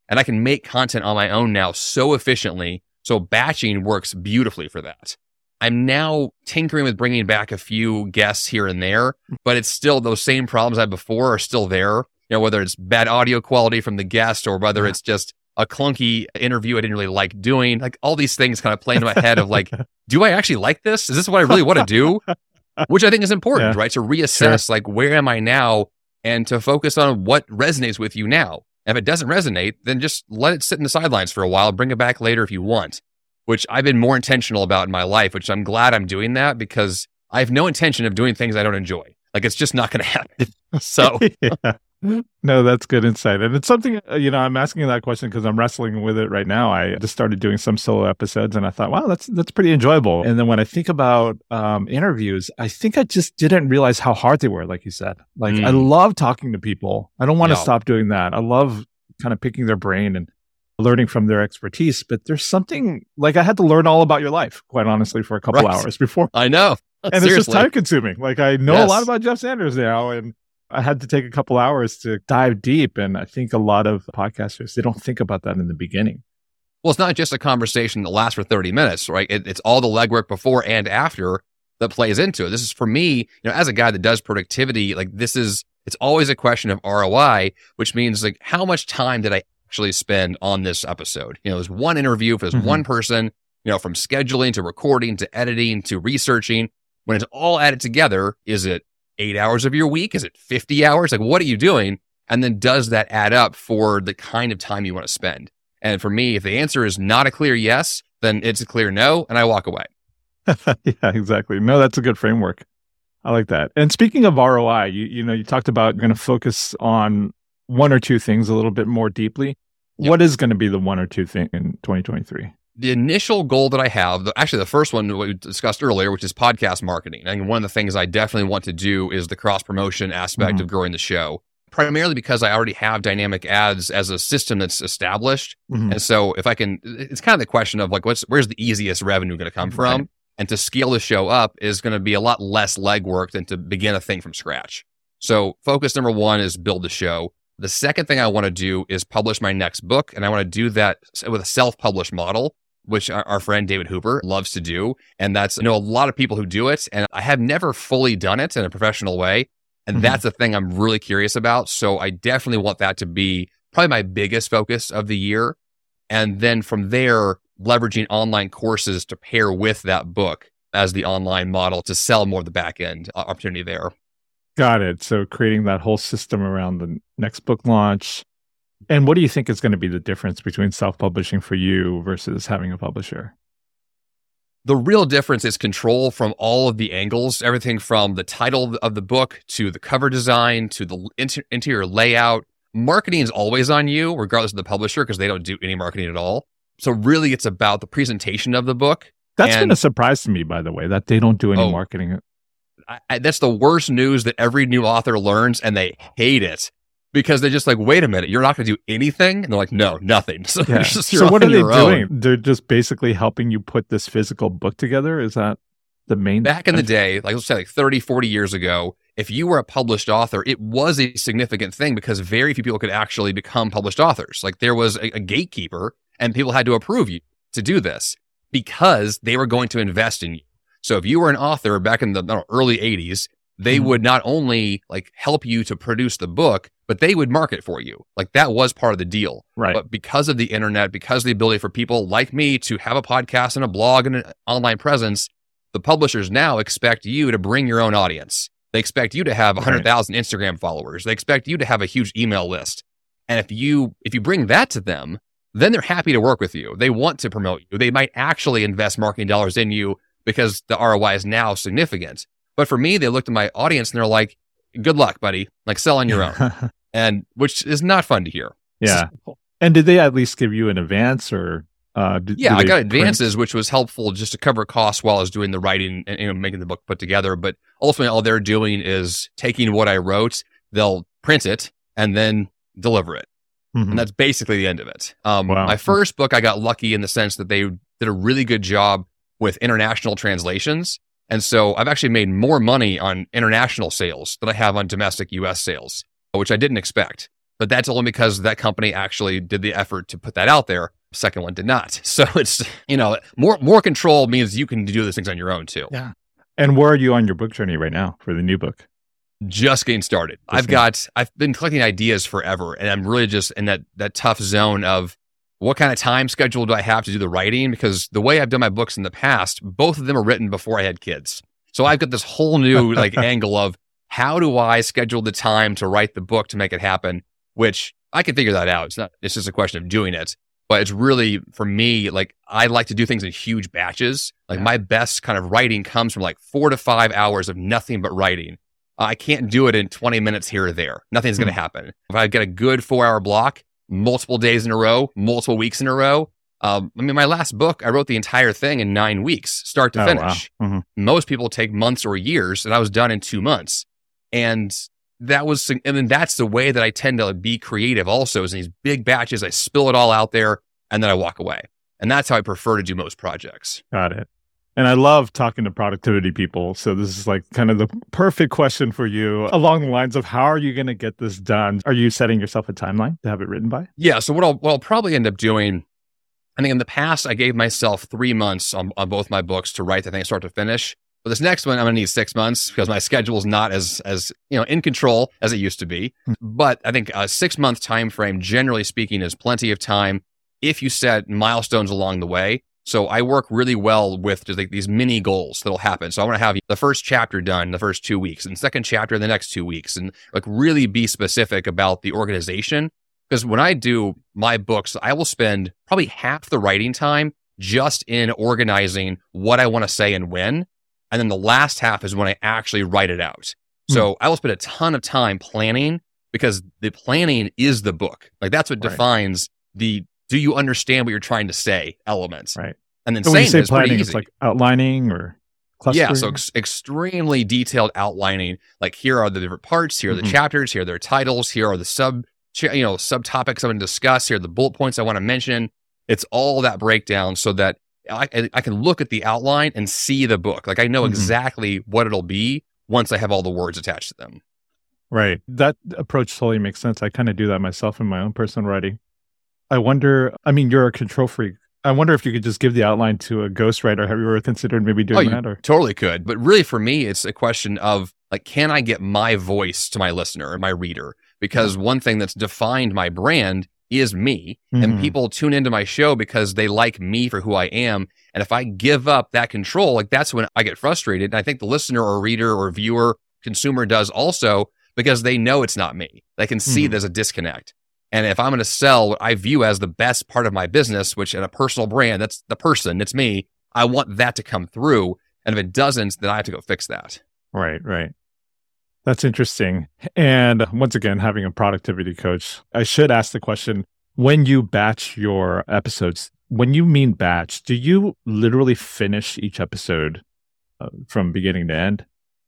And I can make content on my own now so efficiently. So batching works beautifully for that. I'm now tinkering with bringing back a few guests here and there, but it's still those same problems I had before are still there. You know, whether it's bad audio quality from the guest or whether it's just a clunky interview I didn't really like doing. Like all these things kind of play into my head of like, do I actually like this? Is this what I really want to do? Which I think is important, yeah. right? To reassess sure. like, where am I now? And to focus on what resonates with you now. If it doesn't resonate, then just let it sit in the sidelines for a while. Bring it back later if you want, which I've been more intentional about in my life, which I'm glad I'm doing that because I have no intention of doing things I don't enjoy. Like, it's just not going to happen. So... yeah. No, that's good insight. And it's something, you know, I'm asking that question because I'm wrestling with it right now. I just started doing some solo episodes and I thought, wow, that's that's pretty enjoyable. And then when I think about um, interviews, I think I just didn't realize how hard they were, like you said. Like, mm. I love talking to people. I don't want to no. stop doing that. I love kind of picking their brain and learning from their expertise. But there's something, like I had to learn all about your life, quite honestly, for a couple right. hours before. I know. And Seriously. It's just time consuming. Like, I know yes. a lot about Jeff Sanders now, and I had to take a couple hours to dive deep. And I think a lot of podcasters, they don't think about that in the beginning. Well, it's not just a conversation that lasts for thirty minutes, right? It, it's all the legwork before and after that plays into it. This is for me, you know, as a guy that does productivity, like this is, it's always a question of R O I, which means like, how much time did I actually spend on this episode? You know, there's one interview, if there's mm-hmm. one person, you know, from scheduling to recording to editing to researching, when it's all added together, is it eight hours of your week? Is it fifty hours? Like, what are you doing? And then does that add up for the kind of time you want to spend? And for me, if the answer is not a clear yes, then it's a clear no, and I walk away. Yeah, exactly. No, that's a good framework. I like that. And speaking of R O I, you, you know, you talked about going to focus on one or two things a little bit more deeply. Yep. What is going to be the one or two thing in twenty twenty-three? The initial goal that I have, actually the first one we discussed earlier, which is podcast marketing. I think one of the things I definitely want to do is the cross-promotion aspect mm-hmm. of growing the show, primarily because I already have dynamic ads as a system that's established. Mm-hmm. And so if I can, it's kind of the question of like, what's where's the easiest revenue going to come from? Right. And to scale the show up is going to be a lot less legwork than to begin a thing from scratch. So focus number one is build the show. The second thing I want to do is publish my next book. And I want to do that with a self-published model, which our friend David Hooper loves to do. And that's, I know a lot of people who do it, and I have never fully done it in a professional way. And mm-hmm. that's the thing I'm really curious about. So I definitely want that to be probably my biggest focus of the year. And then from there, leveraging online courses to pair with that book as the online model to sell more of the back end opportunity there. Got it. So creating that whole system around the next book launch. And what do you think is going to be the difference between self-publishing for you versus having a publisher? The real difference is control from all of the angles, everything from the title of the book to the cover design to the inter- interior layout. Marketing is always on you, regardless of the publisher, because they don't do any marketing at all. So really, it's about the presentation of the book. That's and, been a surprise to me, by the way, that they don't do any oh, marketing. I, I, that's the worst news that every new author learns, and they hate it. Because they're just like, wait a minute, you're not going to do anything? And they're like, no, nothing. So, yeah. just, so what are they doing? Own. They're just basically helping you put this physical book together? Is that the main? Back in the day, like let's say like thirty, forty years ago, if you were a published author, it was a significant thing because very few people could actually become published authors. Like there was a, a gatekeeper and people had to approve you to do this because they were going to invest in you. So if you were an author back in the know, early eighties, they mm-hmm. would not only like help you to produce the book, but they would market for you. Like that was part of the deal. Right. But because of the internet, because of the ability for people like me to have a podcast and a blog and an online presence, the publishers now expect you to bring your own audience. They expect you to have one hundred thousand right. Instagram followers. They expect you to have a huge email list. And if you if you bring that to them, then they're happy to work with you. They want to promote you. They might actually invest marketing dollars in you because the R O I is now significant. But for me, they looked at my audience and they're like, good luck, buddy. Like sell on your own. And which is not fun to hear. Yeah. And did they at least give you an advance or? Uh, did, yeah, did I got advances, print? Which was helpful just to cover costs while I was doing the writing and you know, making the book put together. But ultimately, all they're doing is taking what I wrote, they'll print it and then deliver it. Mm-hmm. And that's basically the end of it. Um, wow. My first book, I got lucky in the sense that they did a really good job with international translations. And so I've actually made more money on international sales than I have on domestic U S sales, which I didn't expect. but that's only because that company actually did the effort to put that out there. Second one did not. So it's, you know, more more control means you can do these things on your own too. Yeah. And where are you on your book journey right now for the new book? Just getting started. Just I've getting... got, I've been collecting ideas forever, and I'm really just in that that tough zone of what kind of time schedule do I have to do the writing? Because the way I've done my books in the past, both of them are written before I had kids. So I've got this whole new like angle of how do I schedule the time to write the book to make it happen, which I can figure that out. It's not, it's just a question of doing it. But it's really, for me, like I like to do things in huge batches. Like yeah. my best kind of writing comes from like four to five hours of nothing but writing. Uh, I can't do it in twenty minutes here or there. Nothing's mm. going to happen. If I get a good four hour block, multiple days in a row, multiple weeks in a row. Um, I mean, my last book, I wrote the entire thing in nine weeks, start to oh, finish. Wow. Mm-hmm. Most people take months or years, and I was done in two months. And that was, and then that's the way that I tend to be creative also, is in these big batches. I spill it all out there, and then I walk away. And that's how I prefer to do most projects. Got it. And I love talking to productivity people. So this is like kind of the perfect question for you along the lines of how are you going to get this done? Are you setting yourself a timeline to have it written by? Yeah. So what I'll, what I'll probably end up doing, I think in the past, I gave myself three months on, on both my books to write the thing start to finish. But this next one, I'm going to need six months because my schedule is not as, as, you know, in control as it used to be. But I think a six month time frame, generally speaking, is plenty of time if you set milestones along the way. So I work really well with just like these mini goals that'll happen. So I want to have the first chapter done the first two weeks and second chapter the next two weeks and like really be specific about the organization. Because when I do my books, I will spend probably half the writing time just in organizing what I want to say and when. And then the last half is when I actually write it out. Mm. So I will spend a ton of time planning because the planning is the book. Like that's what right. defines the do you understand what you're trying to say elements. Right. And then so when saying you say it's planning, pretty it's easy. like outlining or clustering? Yeah, so ex- extremely detailed outlining. Like here are the different parts, here are the Mm-hmm. chapters, here are their titles, here are the sub, you know, subtopics I'm going to discuss, here are the bullet points I want to mention. It's all that breakdown so that I, I can look at the outline and see the book. Like I know mm-hmm. exactly what it'll be once I have all the words attached to them. Right. That approach totally makes sense. I kind of do that myself in my own personal writing. I wonder, I mean, you're a control freak. I wonder if you could just give the outline to a ghostwriter. Have you ever considered maybe doing oh, that? You or totally could. But really for me, it's a question of like, can I get my voice to my listener and my reader? Because yeah. one thing that's defined my brand is me. Mm-hmm. And people tune into my show because they like me for who I am. And if I give up that control, like that's when I get frustrated. And I think the listener or reader or viewer, consumer does also because they know it's not me. They can see mm-hmm. there's a disconnect. And if I'm going to sell what I view as the best part of my business, which in a personal brand, that's the person, it's me, I want that to come through. And if it doesn't, then I have to go fix that. Right, right. That's interesting. And once again, having a productivity coach, I should ask the question, when you batch your episodes, when you mean batch, do you literally finish each episode uh, from beginning to end?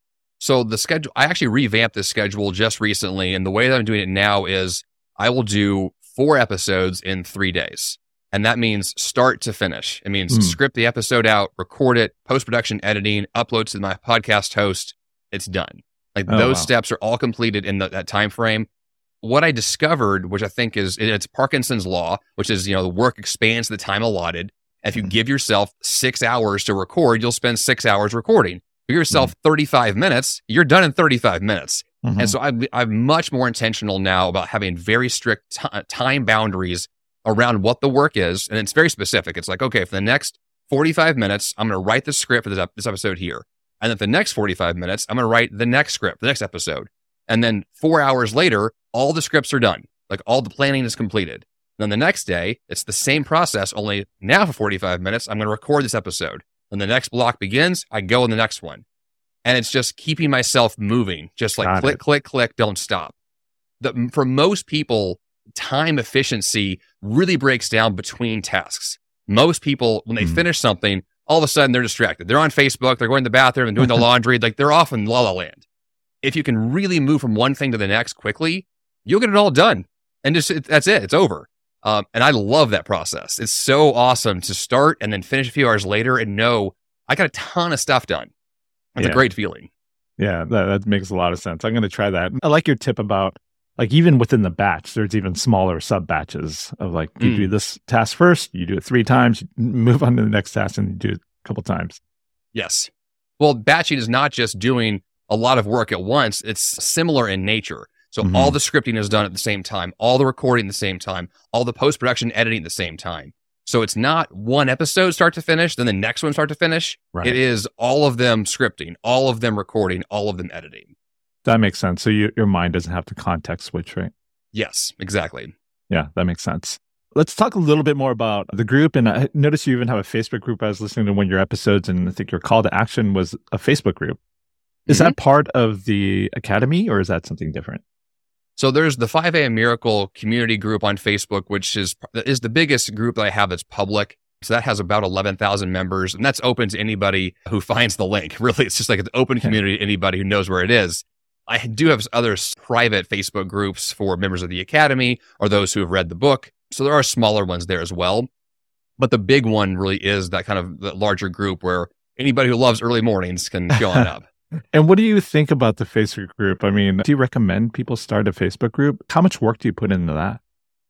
So the schedule, I actually revamped this schedule just recently. And the way that I'm doing it now is I will do four episodes in three days. And that means start to finish. It means mm. script the episode out, record it, post-production editing, upload to my podcast host. It's done. Like oh, those wow. steps are all completed in the, that time frame. What I discovered, which I think is, it's Parkinson's law, which is, you know, the work expands the time allotted. If you mm. give yourself six hours to record, you'll spend six hours recording. Give yourself mm. thirty-five minutes, you're done in thirty-five minutes. Mm-hmm. And so I'm, I'm much more intentional now about having very strict t- time boundaries around what the work is. And it's very specific. It's like, okay, for the next forty-five minutes, I'm going to write the script for this, ep- this episode here. And then the next forty-five minutes, I'm going to write the next script, the next episode. And then four hours later, all the scripts are done. Like all the planning is completed. Then the next day, it's the same process, only now for forty-five minutes, I'm going to record this episode. When the next block begins, I go in the next one. And it's just keeping myself moving, just like Got click, it. click, click, don't stop. The, for most people, time efficiency really breaks down between tasks. Most people, when they mm. finish something, all of a sudden they're distracted. They're on Facebook, they're going to the bathroom and doing the laundry. Like they're off in la la land. If you can really move from one thing to the next quickly, you'll get it all done. And just it, that's it. It's over. Um, and I love that process. It's so awesome to start and then finish a few hours later and know I got a ton of stuff done. It's yeah. a great feeling. Yeah, that, that makes a lot of sense. I'm going to try that. I like your tip about like even within the batch, there's even smaller sub batches of like, you Mm. do this task first, you do it three times, you move on to the next task and you do it a couple times. Yes. Well, batching is not just doing a lot of work at once. It's similar in nature. So Mhm. all the scripting is done at the same time, all the recording at the same time, all the post-production editing at the same time. So it's not one episode start to finish, then the next one start to finish. Right. It is all of them scripting, all of them recording, all of them editing. That makes sense. So you, your mind doesn't have to context switch, right? Yes, exactly. Yeah, that makes sense. Let's talk a little bit more about the group. And I noticed you even have a Facebook group. I was listening to one of your episodes, and I think your call to action was a Facebook group. Is Mhm. that part of the academy, or is that something different? So there's the five A M Miracle community group on Facebook, which is is the biggest group that I have that's public. So that has about eleven thousand members, and that's open to anybody who finds the link. Really, it's just like an open community to anybody who knows where it is. I do have other s- private Facebook groups for members of the academy or those who have read the book. So there are smaller ones there as well. But the big one really is that kind of the larger group where anybody who loves early mornings can join up. And what do you think about the Facebook group? I mean, do you recommend people start a Facebook group? How much work do you put into that?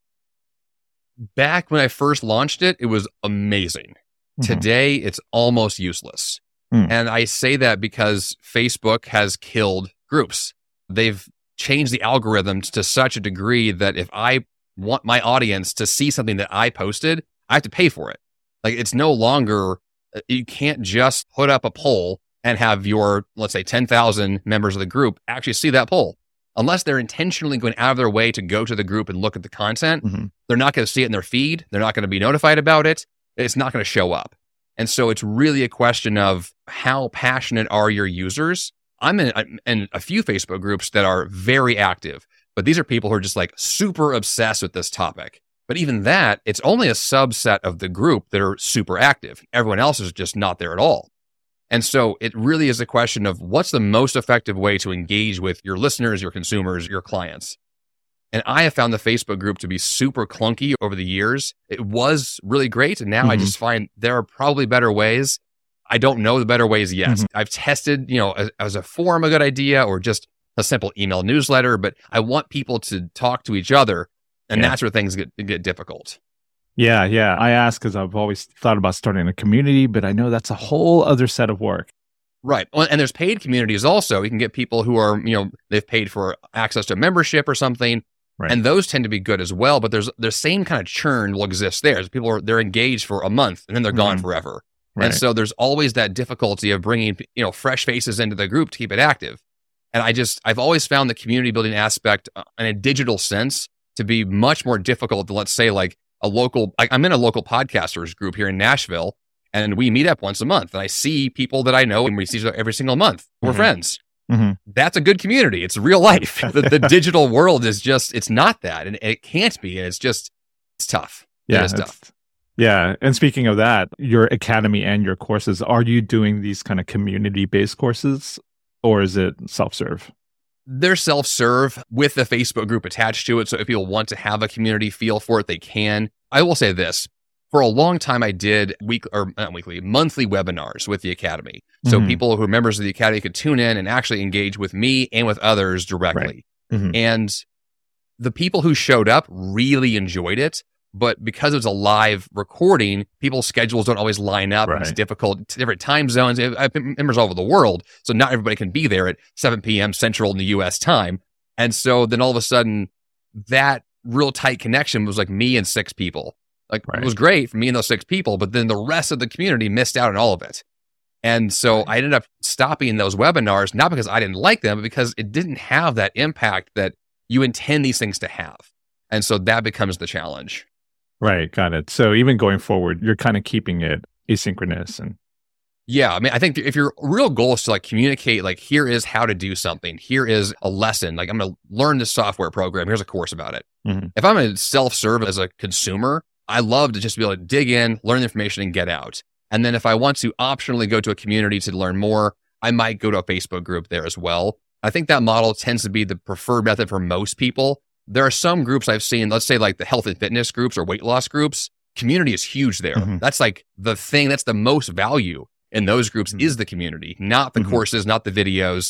Back when I first launched it, it was amazing. Mhm. Today, it's almost useless. Hmm. And I say that because Facebook has killed groups. They've changed the algorithms to such a degree that if I want my audience to see something that I posted, I have to pay for it. Like it's no longer, you can't just put up a poll and have your, let's say, ten thousand members of the group actually see that poll. Unless they're intentionally going out of their way to go to the group and look at the content, Mhm. they're not going to see it in their feed. They're not going to be notified about it. It's not going to show up. And so it's really a question of how passionate are your users? I'm in, I'm in a few Facebook groups that are very active, but these are people who are just like super obsessed with this topic. But even that, it's only a subset of the group that are super active. Everyone else is just not there at all. And so it really is a question of what's the most effective way to engage with your listeners, your consumers, your clients. And I have found the Facebook group to be super clunky over the years. It was really great. And now I Mhm. just find there are probably better ways. I don't know the better ways yet. Mhm. I've tested, you know, as, as a forum, a good idea, or just a simple email newsletter, but I want people to talk to each other. And Yeah. that's where things get, get difficult. Yeah, yeah. I ask because I've always thought about starting a community, but I know that's a whole other set of work. Right. Well, and there's paid communities also. You can get people who are, you know, they've paid for access to membership or something. Right. And those tend to be good as well. But there's the same kind of churn will exist there. People are, they're engaged for a month and then they're gone Mhm. forever. Right. And so there's always that difficulty of bringing, you know, fresh faces into the group to keep it active. And I just, I've always found the community building aspect uh, in a digital sense to be much more difficult than, let's say, like a local, like I'm in a local podcasters group here in Nashville, and we meet up once a month. And I see people that I know, and we see each other every single month. We're Mhm. friends. Mhm. That's a good community. It's real life. the, the digital world is just, it's not that. And it can't be. And it's just, it's tough. Yeah, it is it's- tough. Yeah. And speaking of that, your academy and your courses, are you doing these kind of community-based courses, or is it self-serve? They're self-serve with the Facebook group attached to it. So if people want to have a community feel for it, they can. I will say this. For a long time, I did week or not weekly, monthly webinars with the Academy. So Mhm. people who are members of the Academy could tune in and actually engage with me and with others directly. Mhm. And the people who showed up really enjoyed it. But because it was a live recording, people's schedules don't always line up. Right. It's difficult. It's different time zones. I have members all over the world. So not everybody can be there at seven p.m. Central in the U S time. And so then all of a sudden, that real tight connection was like me and six people. Like Right. it was great for me and those six people, but then the rest of the community missed out on all of it. And so I ended up stopping those webinars, not because I didn't like them, but because it didn't have that impact that you intend these things to have. And so that becomes the challenge. Right. Got it. So even going forward, you're kind of keeping it asynchronous and Yeah, I mean, I think if your real goal is to like communicate, like here is how to do something, here is a lesson, like I'm going to learn this software program, here's a course about it. Mhm. If I'm a self-serve as a consumer, I love to just be able to dig in, learn the information, and get out. And then if I want to optionally go to a community to learn more, I might go to a Facebook group there as well. I think that model tends to be the preferred method for most people. There are some groups I've seen, let's say like the health and fitness groups or weight loss groups. Community is huge there. Mhm. That's like the thing, that's the most value in those groups Mhm. is the community, not the Mhm. courses, not the videos.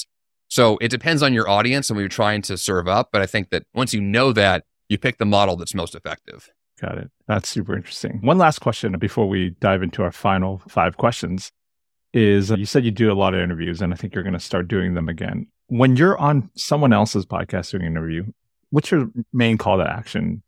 So it depends on your audience and what you're trying to serve up. But I think that once you know that, you pick the model that's most effective. Got it. That's super interesting. One last question before we dive into our final five questions is uh, you said you do a lot of interviews, and I think you're going to start doing them again. When you're on someone else's podcast doing an interview, what's your main call to action?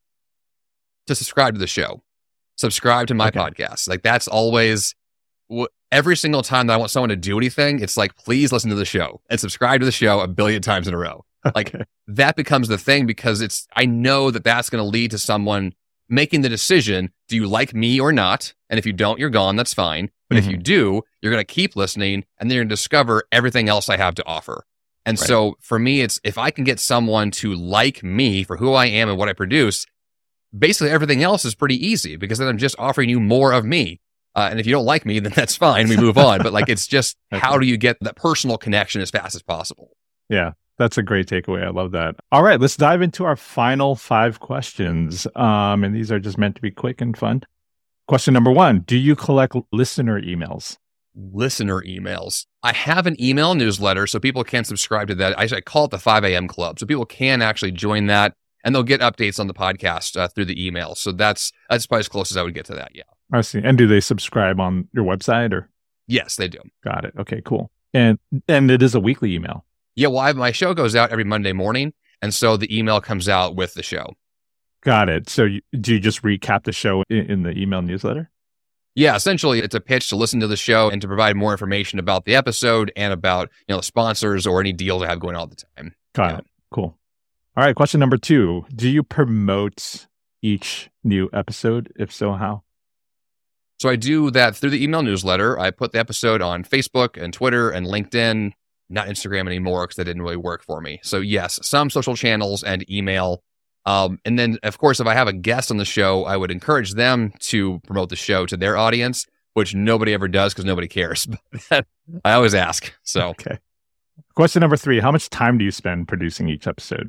To subscribe to the show. Subscribe to my Okay. podcast. Like that's always wh- every single time that I want someone to do anything, it's like, please listen to the show and subscribe to the show a billion times in a row. Like Okay. that becomes the thing because it's, I know that that's going to lead to someone making the decision. Do you like me or not? And if you don't, you're gone. That's fine. But Mm-hmm. if you do, you're going to keep listening and then you're going to discover everything else I have to offer. And Right. so for me, it's if I can get someone to like me for who I am and what I produce, basically everything else is pretty easy because then I'm just offering you more of me. Uh, and if you don't like me, then that's fine. We move on. But like, it's just Okay. how do you get that personal connection as fast as possible? Yeah, that's a great takeaway. I love that. All right, let's dive into our final five questions. Um, and these are just meant to be quick and fun. Question number one, do you collect listener emails? Listener emails. I have an email newsletter so people can subscribe to that. I, I call it the five a.m. Club. So people can actually join that and they'll get updates on the podcast uh, through the email. So that's that's probably as close as I would get to that. Yeah. I see. And do they subscribe on your website or? Yes, they do. Got it. Okay, cool. And and it is a weekly email. Yeah. Well, I, my show goes out every Monday morning. And so the email comes out with the show. Got it. So you, do you just recap the show in, in the email newsletter? Yeah, essentially it's a pitch to listen to the show and to provide more information about the episode and about, you know, sponsors or any deals I have going on at the time. Got Yeah. it. Cool. All right. Question number two. Do you promote each new episode? If so, how? So I do that through the email newsletter. I put the episode on Facebook and Twitter and LinkedIn, not Instagram anymore because that didn't really work for me. So yes, some social channels and email. Um, and then, of course, if I have a guest on the show, I would encourage them to promote the show to their audience, which nobody ever does because nobody cares. But I always ask. So Okay. Question number three. How much time do you spend producing each episode?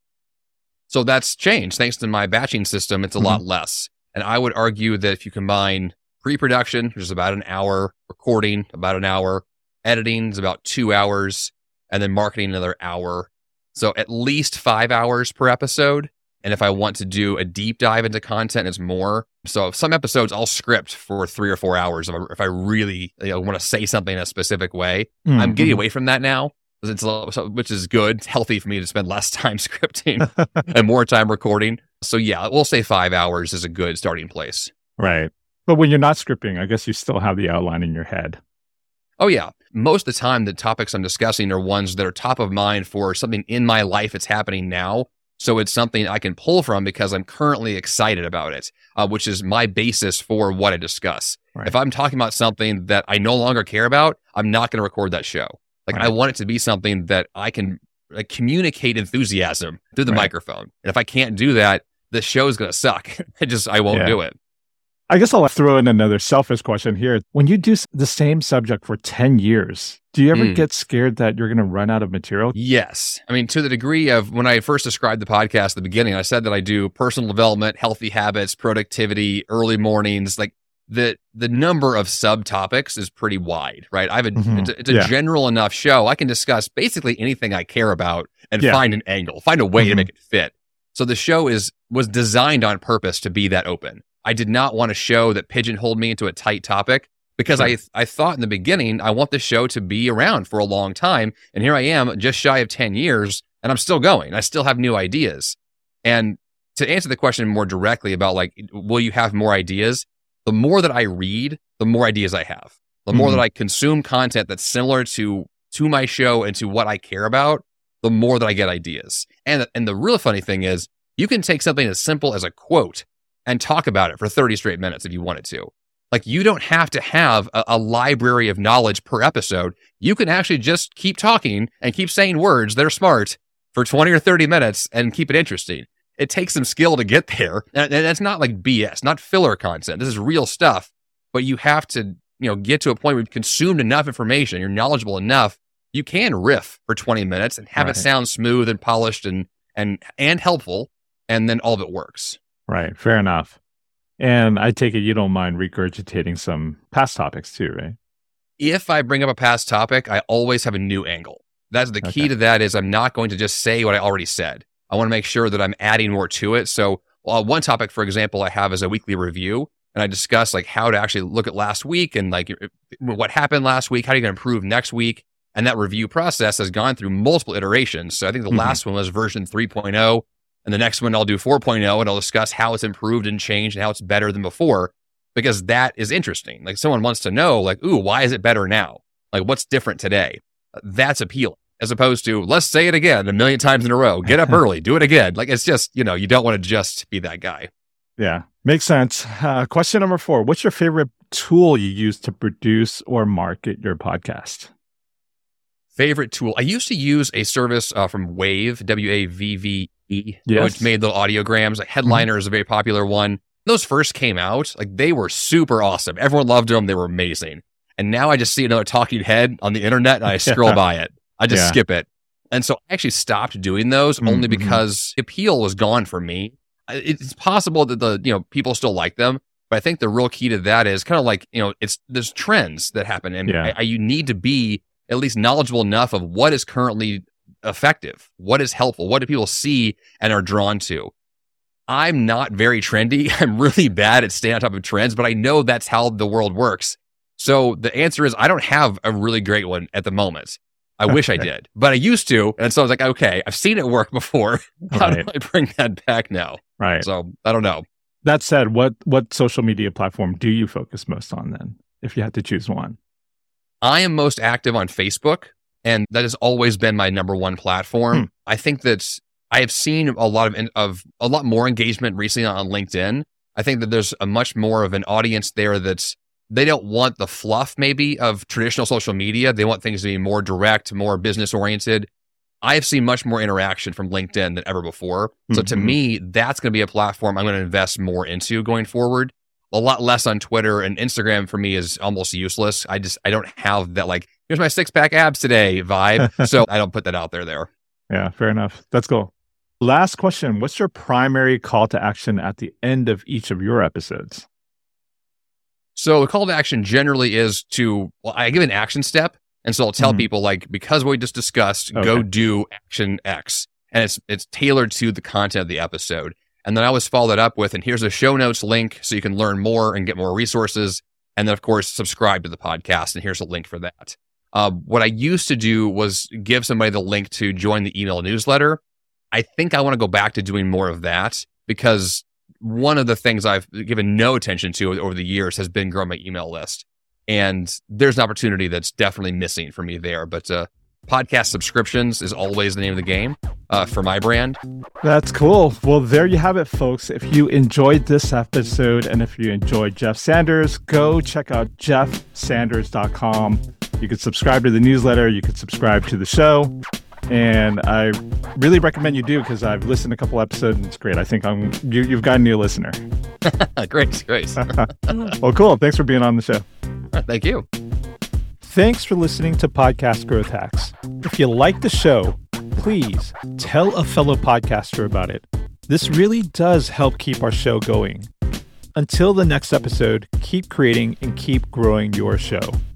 So that's changed. Thanks to my batching system, it's a Mhm. lot less. And I would argue that if you combine pre-production, which is about an hour, recording, about an hour, editing is about two hours, and then marketing another hour. So at least five hours per episode. And if I want to do a deep dive into content, it's more. So some episodes I'll script for three or four hours if I, if I really you know, want to say something in a specific way. I'm getting away from that now. It's, so- which is good. It's healthy for me to spend less time scripting and more time recording. So yeah, we'll say five hours is a good starting place. Right. But when you're not scripting, I guess you still have the outline in your head. Oh yeah. Most of the time, the topics I'm discussing are ones that are top of mind for something in my life that's happening now. So it's something I can pull from because I'm currently excited about it, uh, which is my basis for what I discuss. Right. If I'm talking about something that I no longer care about, I'm not going to record that show. Like Right. I want it to be something that I can like, communicate enthusiasm through the Right. microphone. And if I can't do that, the show is going to suck. I just, I won't Yeah. do it. I guess I'll throw in another selfish question here. When you do s- the same subject for ten years, do you ever Mm. get scared that you're going to run out of material? Yes. I mean, to the degree of when I first described the podcast at the beginning, I said that I do personal development, healthy habits, productivity, early mornings. Like the the number of subtopics is pretty wide, right? I have a, Mhm. it's a, it's a Yeah. general enough show. I can discuss basically anything I care about and Yeah. find an angle, find a way to Mhm. make it fit. So the show is was designed on purpose to be that open. I did not want a show that pigeonholed me into a tight topic because I I thought in the beginning, I want the show to be around for a long time. And here I am just shy of ten years and I'm still going. I still have new ideas. And to answer the question more directly about like, will you have more ideas? The more that I read, the more ideas I have. The more Mhm. that I consume content that's similar to to my show and to what I care about, the more that I get ideas. And, and the real funny thing is you can take something as simple as a quote and talk about it for thirty straight minutes if you wanted to. Like you don't have to have a, a library of knowledge per episode. You can actually just keep talking and keep saying words that are smart for twenty or thirty minutes and keep it interesting. It takes some skill to get there. And, and it's not like B S, not filler content. This is real stuff, but you have to, you know, get to a point where you've consumed enough information, you're knowledgeable enough. You can riff for twenty minutes and have Right. it sound smooth and polished and, and, and helpful. And then all of it works. Right. Fair enough. And I take it you don't mind regurgitating some past topics too, right? If I bring up a past topic, I always have a new angle. That's the key Okay. to that is I'm not going to just say what I already said. I want to make sure that I'm adding more to it. So uh, one topic, for example, I have is a weekly review, and I discuss like how to actually look at last week and like what happened last week, how you can improve next week. And that review process has gone through multiple iterations. So I think the Mhm. last one was version three point oh, and the next one I'll do four point oh, and I'll discuss how it's improved and changed and how it's better than before, because that is interesting. Like someone wants to know like, ooh, why is it better now? Like what's different today? That's appealing. As opposed to, let's say it again a million times in a row. Get up early, do it again. Like, it's just, you know, you don't want to just be that guy. Yeah, makes sense. Uh, question number four. What's your favorite tool you use to produce or market your podcast? Favorite tool? I used to use a service uh, from Wave, W A V V E, Yes. which made little audiograms. Like Headliner mm-hmm. is a very popular one. Those first came out, like they were super awesome. Everyone loved them. They were amazing. And now I just see another talking head on the internet and I scroll by it. I just Yeah. skip it. And so I actually stopped doing those Mm-hmm. only because the appeal was gone for me. It's possible that the, you know, people still like them, but I think the real key to that is kind of like, you know, it's, there's trends that happen and Yeah. I, I, you need to be at least knowledgeable enough of what is currently effective, what is helpful, what do people see and are drawn to. I'm not very trendy. I'm really bad at staying on top of trends, but I know that's how the world works. So the answer is I don't have a really great one at the moment. I wish I did, but I used to. And so I was like, okay, I've seen it work before. How Right. do I bring that back now? Right. So I don't know. That said, what what social media platform do you focus most on then, if you had to choose one? I am most active on Facebook, and that has always been my number one platform. Hmm. I think that I have seen a lot of, of a lot more engagement recently on LinkedIn. I think that there's a much more of an audience there that's they don't want the fluff maybe of traditional social media. They want things to be more direct, more business oriented. I have seen much more interaction from LinkedIn than ever before. So to Mhm. me, that's going to be a platform I'm going to invest more into going forward. A lot less on Twitter, and Instagram for me is almost useless. I just, I don't have that like, here's my six pack abs today vibe. So I don't put that out there there. Yeah, fair enough. That's cool. Last question. What's your primary call to action at the end of each of your episodes? So the call to action generally is to, well, I give an action step. And so I'll tell Mhm. people like, because what we just discussed, Okay. go do action X. And it's, it's tailored to the content of the episode. And then I always follow that up with, and here's a show notes link so you can learn more and get more resources. And then of course, subscribe to the podcast. And here's a link for that. Uh, what I used to do was give somebody the link to join the email newsletter. I think I want to go back to doing more of that, because one of the things I've given no attention to over the years has been growing my email list. And there's an opportunity that's definitely missing for me there. But uh, podcast subscriptions is always the name of the game uh, for my brand. That's cool. Well, there you have it, folks. If you enjoyed this episode and if you enjoyed Jeff Sanders, go check out jeff sanders dot com. You can subscribe to the newsletter. You can subscribe to the show. And I really recommend you do, because I've listened to a couple episodes and it's great. I think I'm, you, you've got a new listener. Great, great. Well, cool. Thanks for being on the show. Thank you. Thanks for listening to Podcast Growth Hacks. If you like the show, please tell a fellow podcaster about it. This really does help keep our show going. Until the next episode, keep creating and keep growing your show.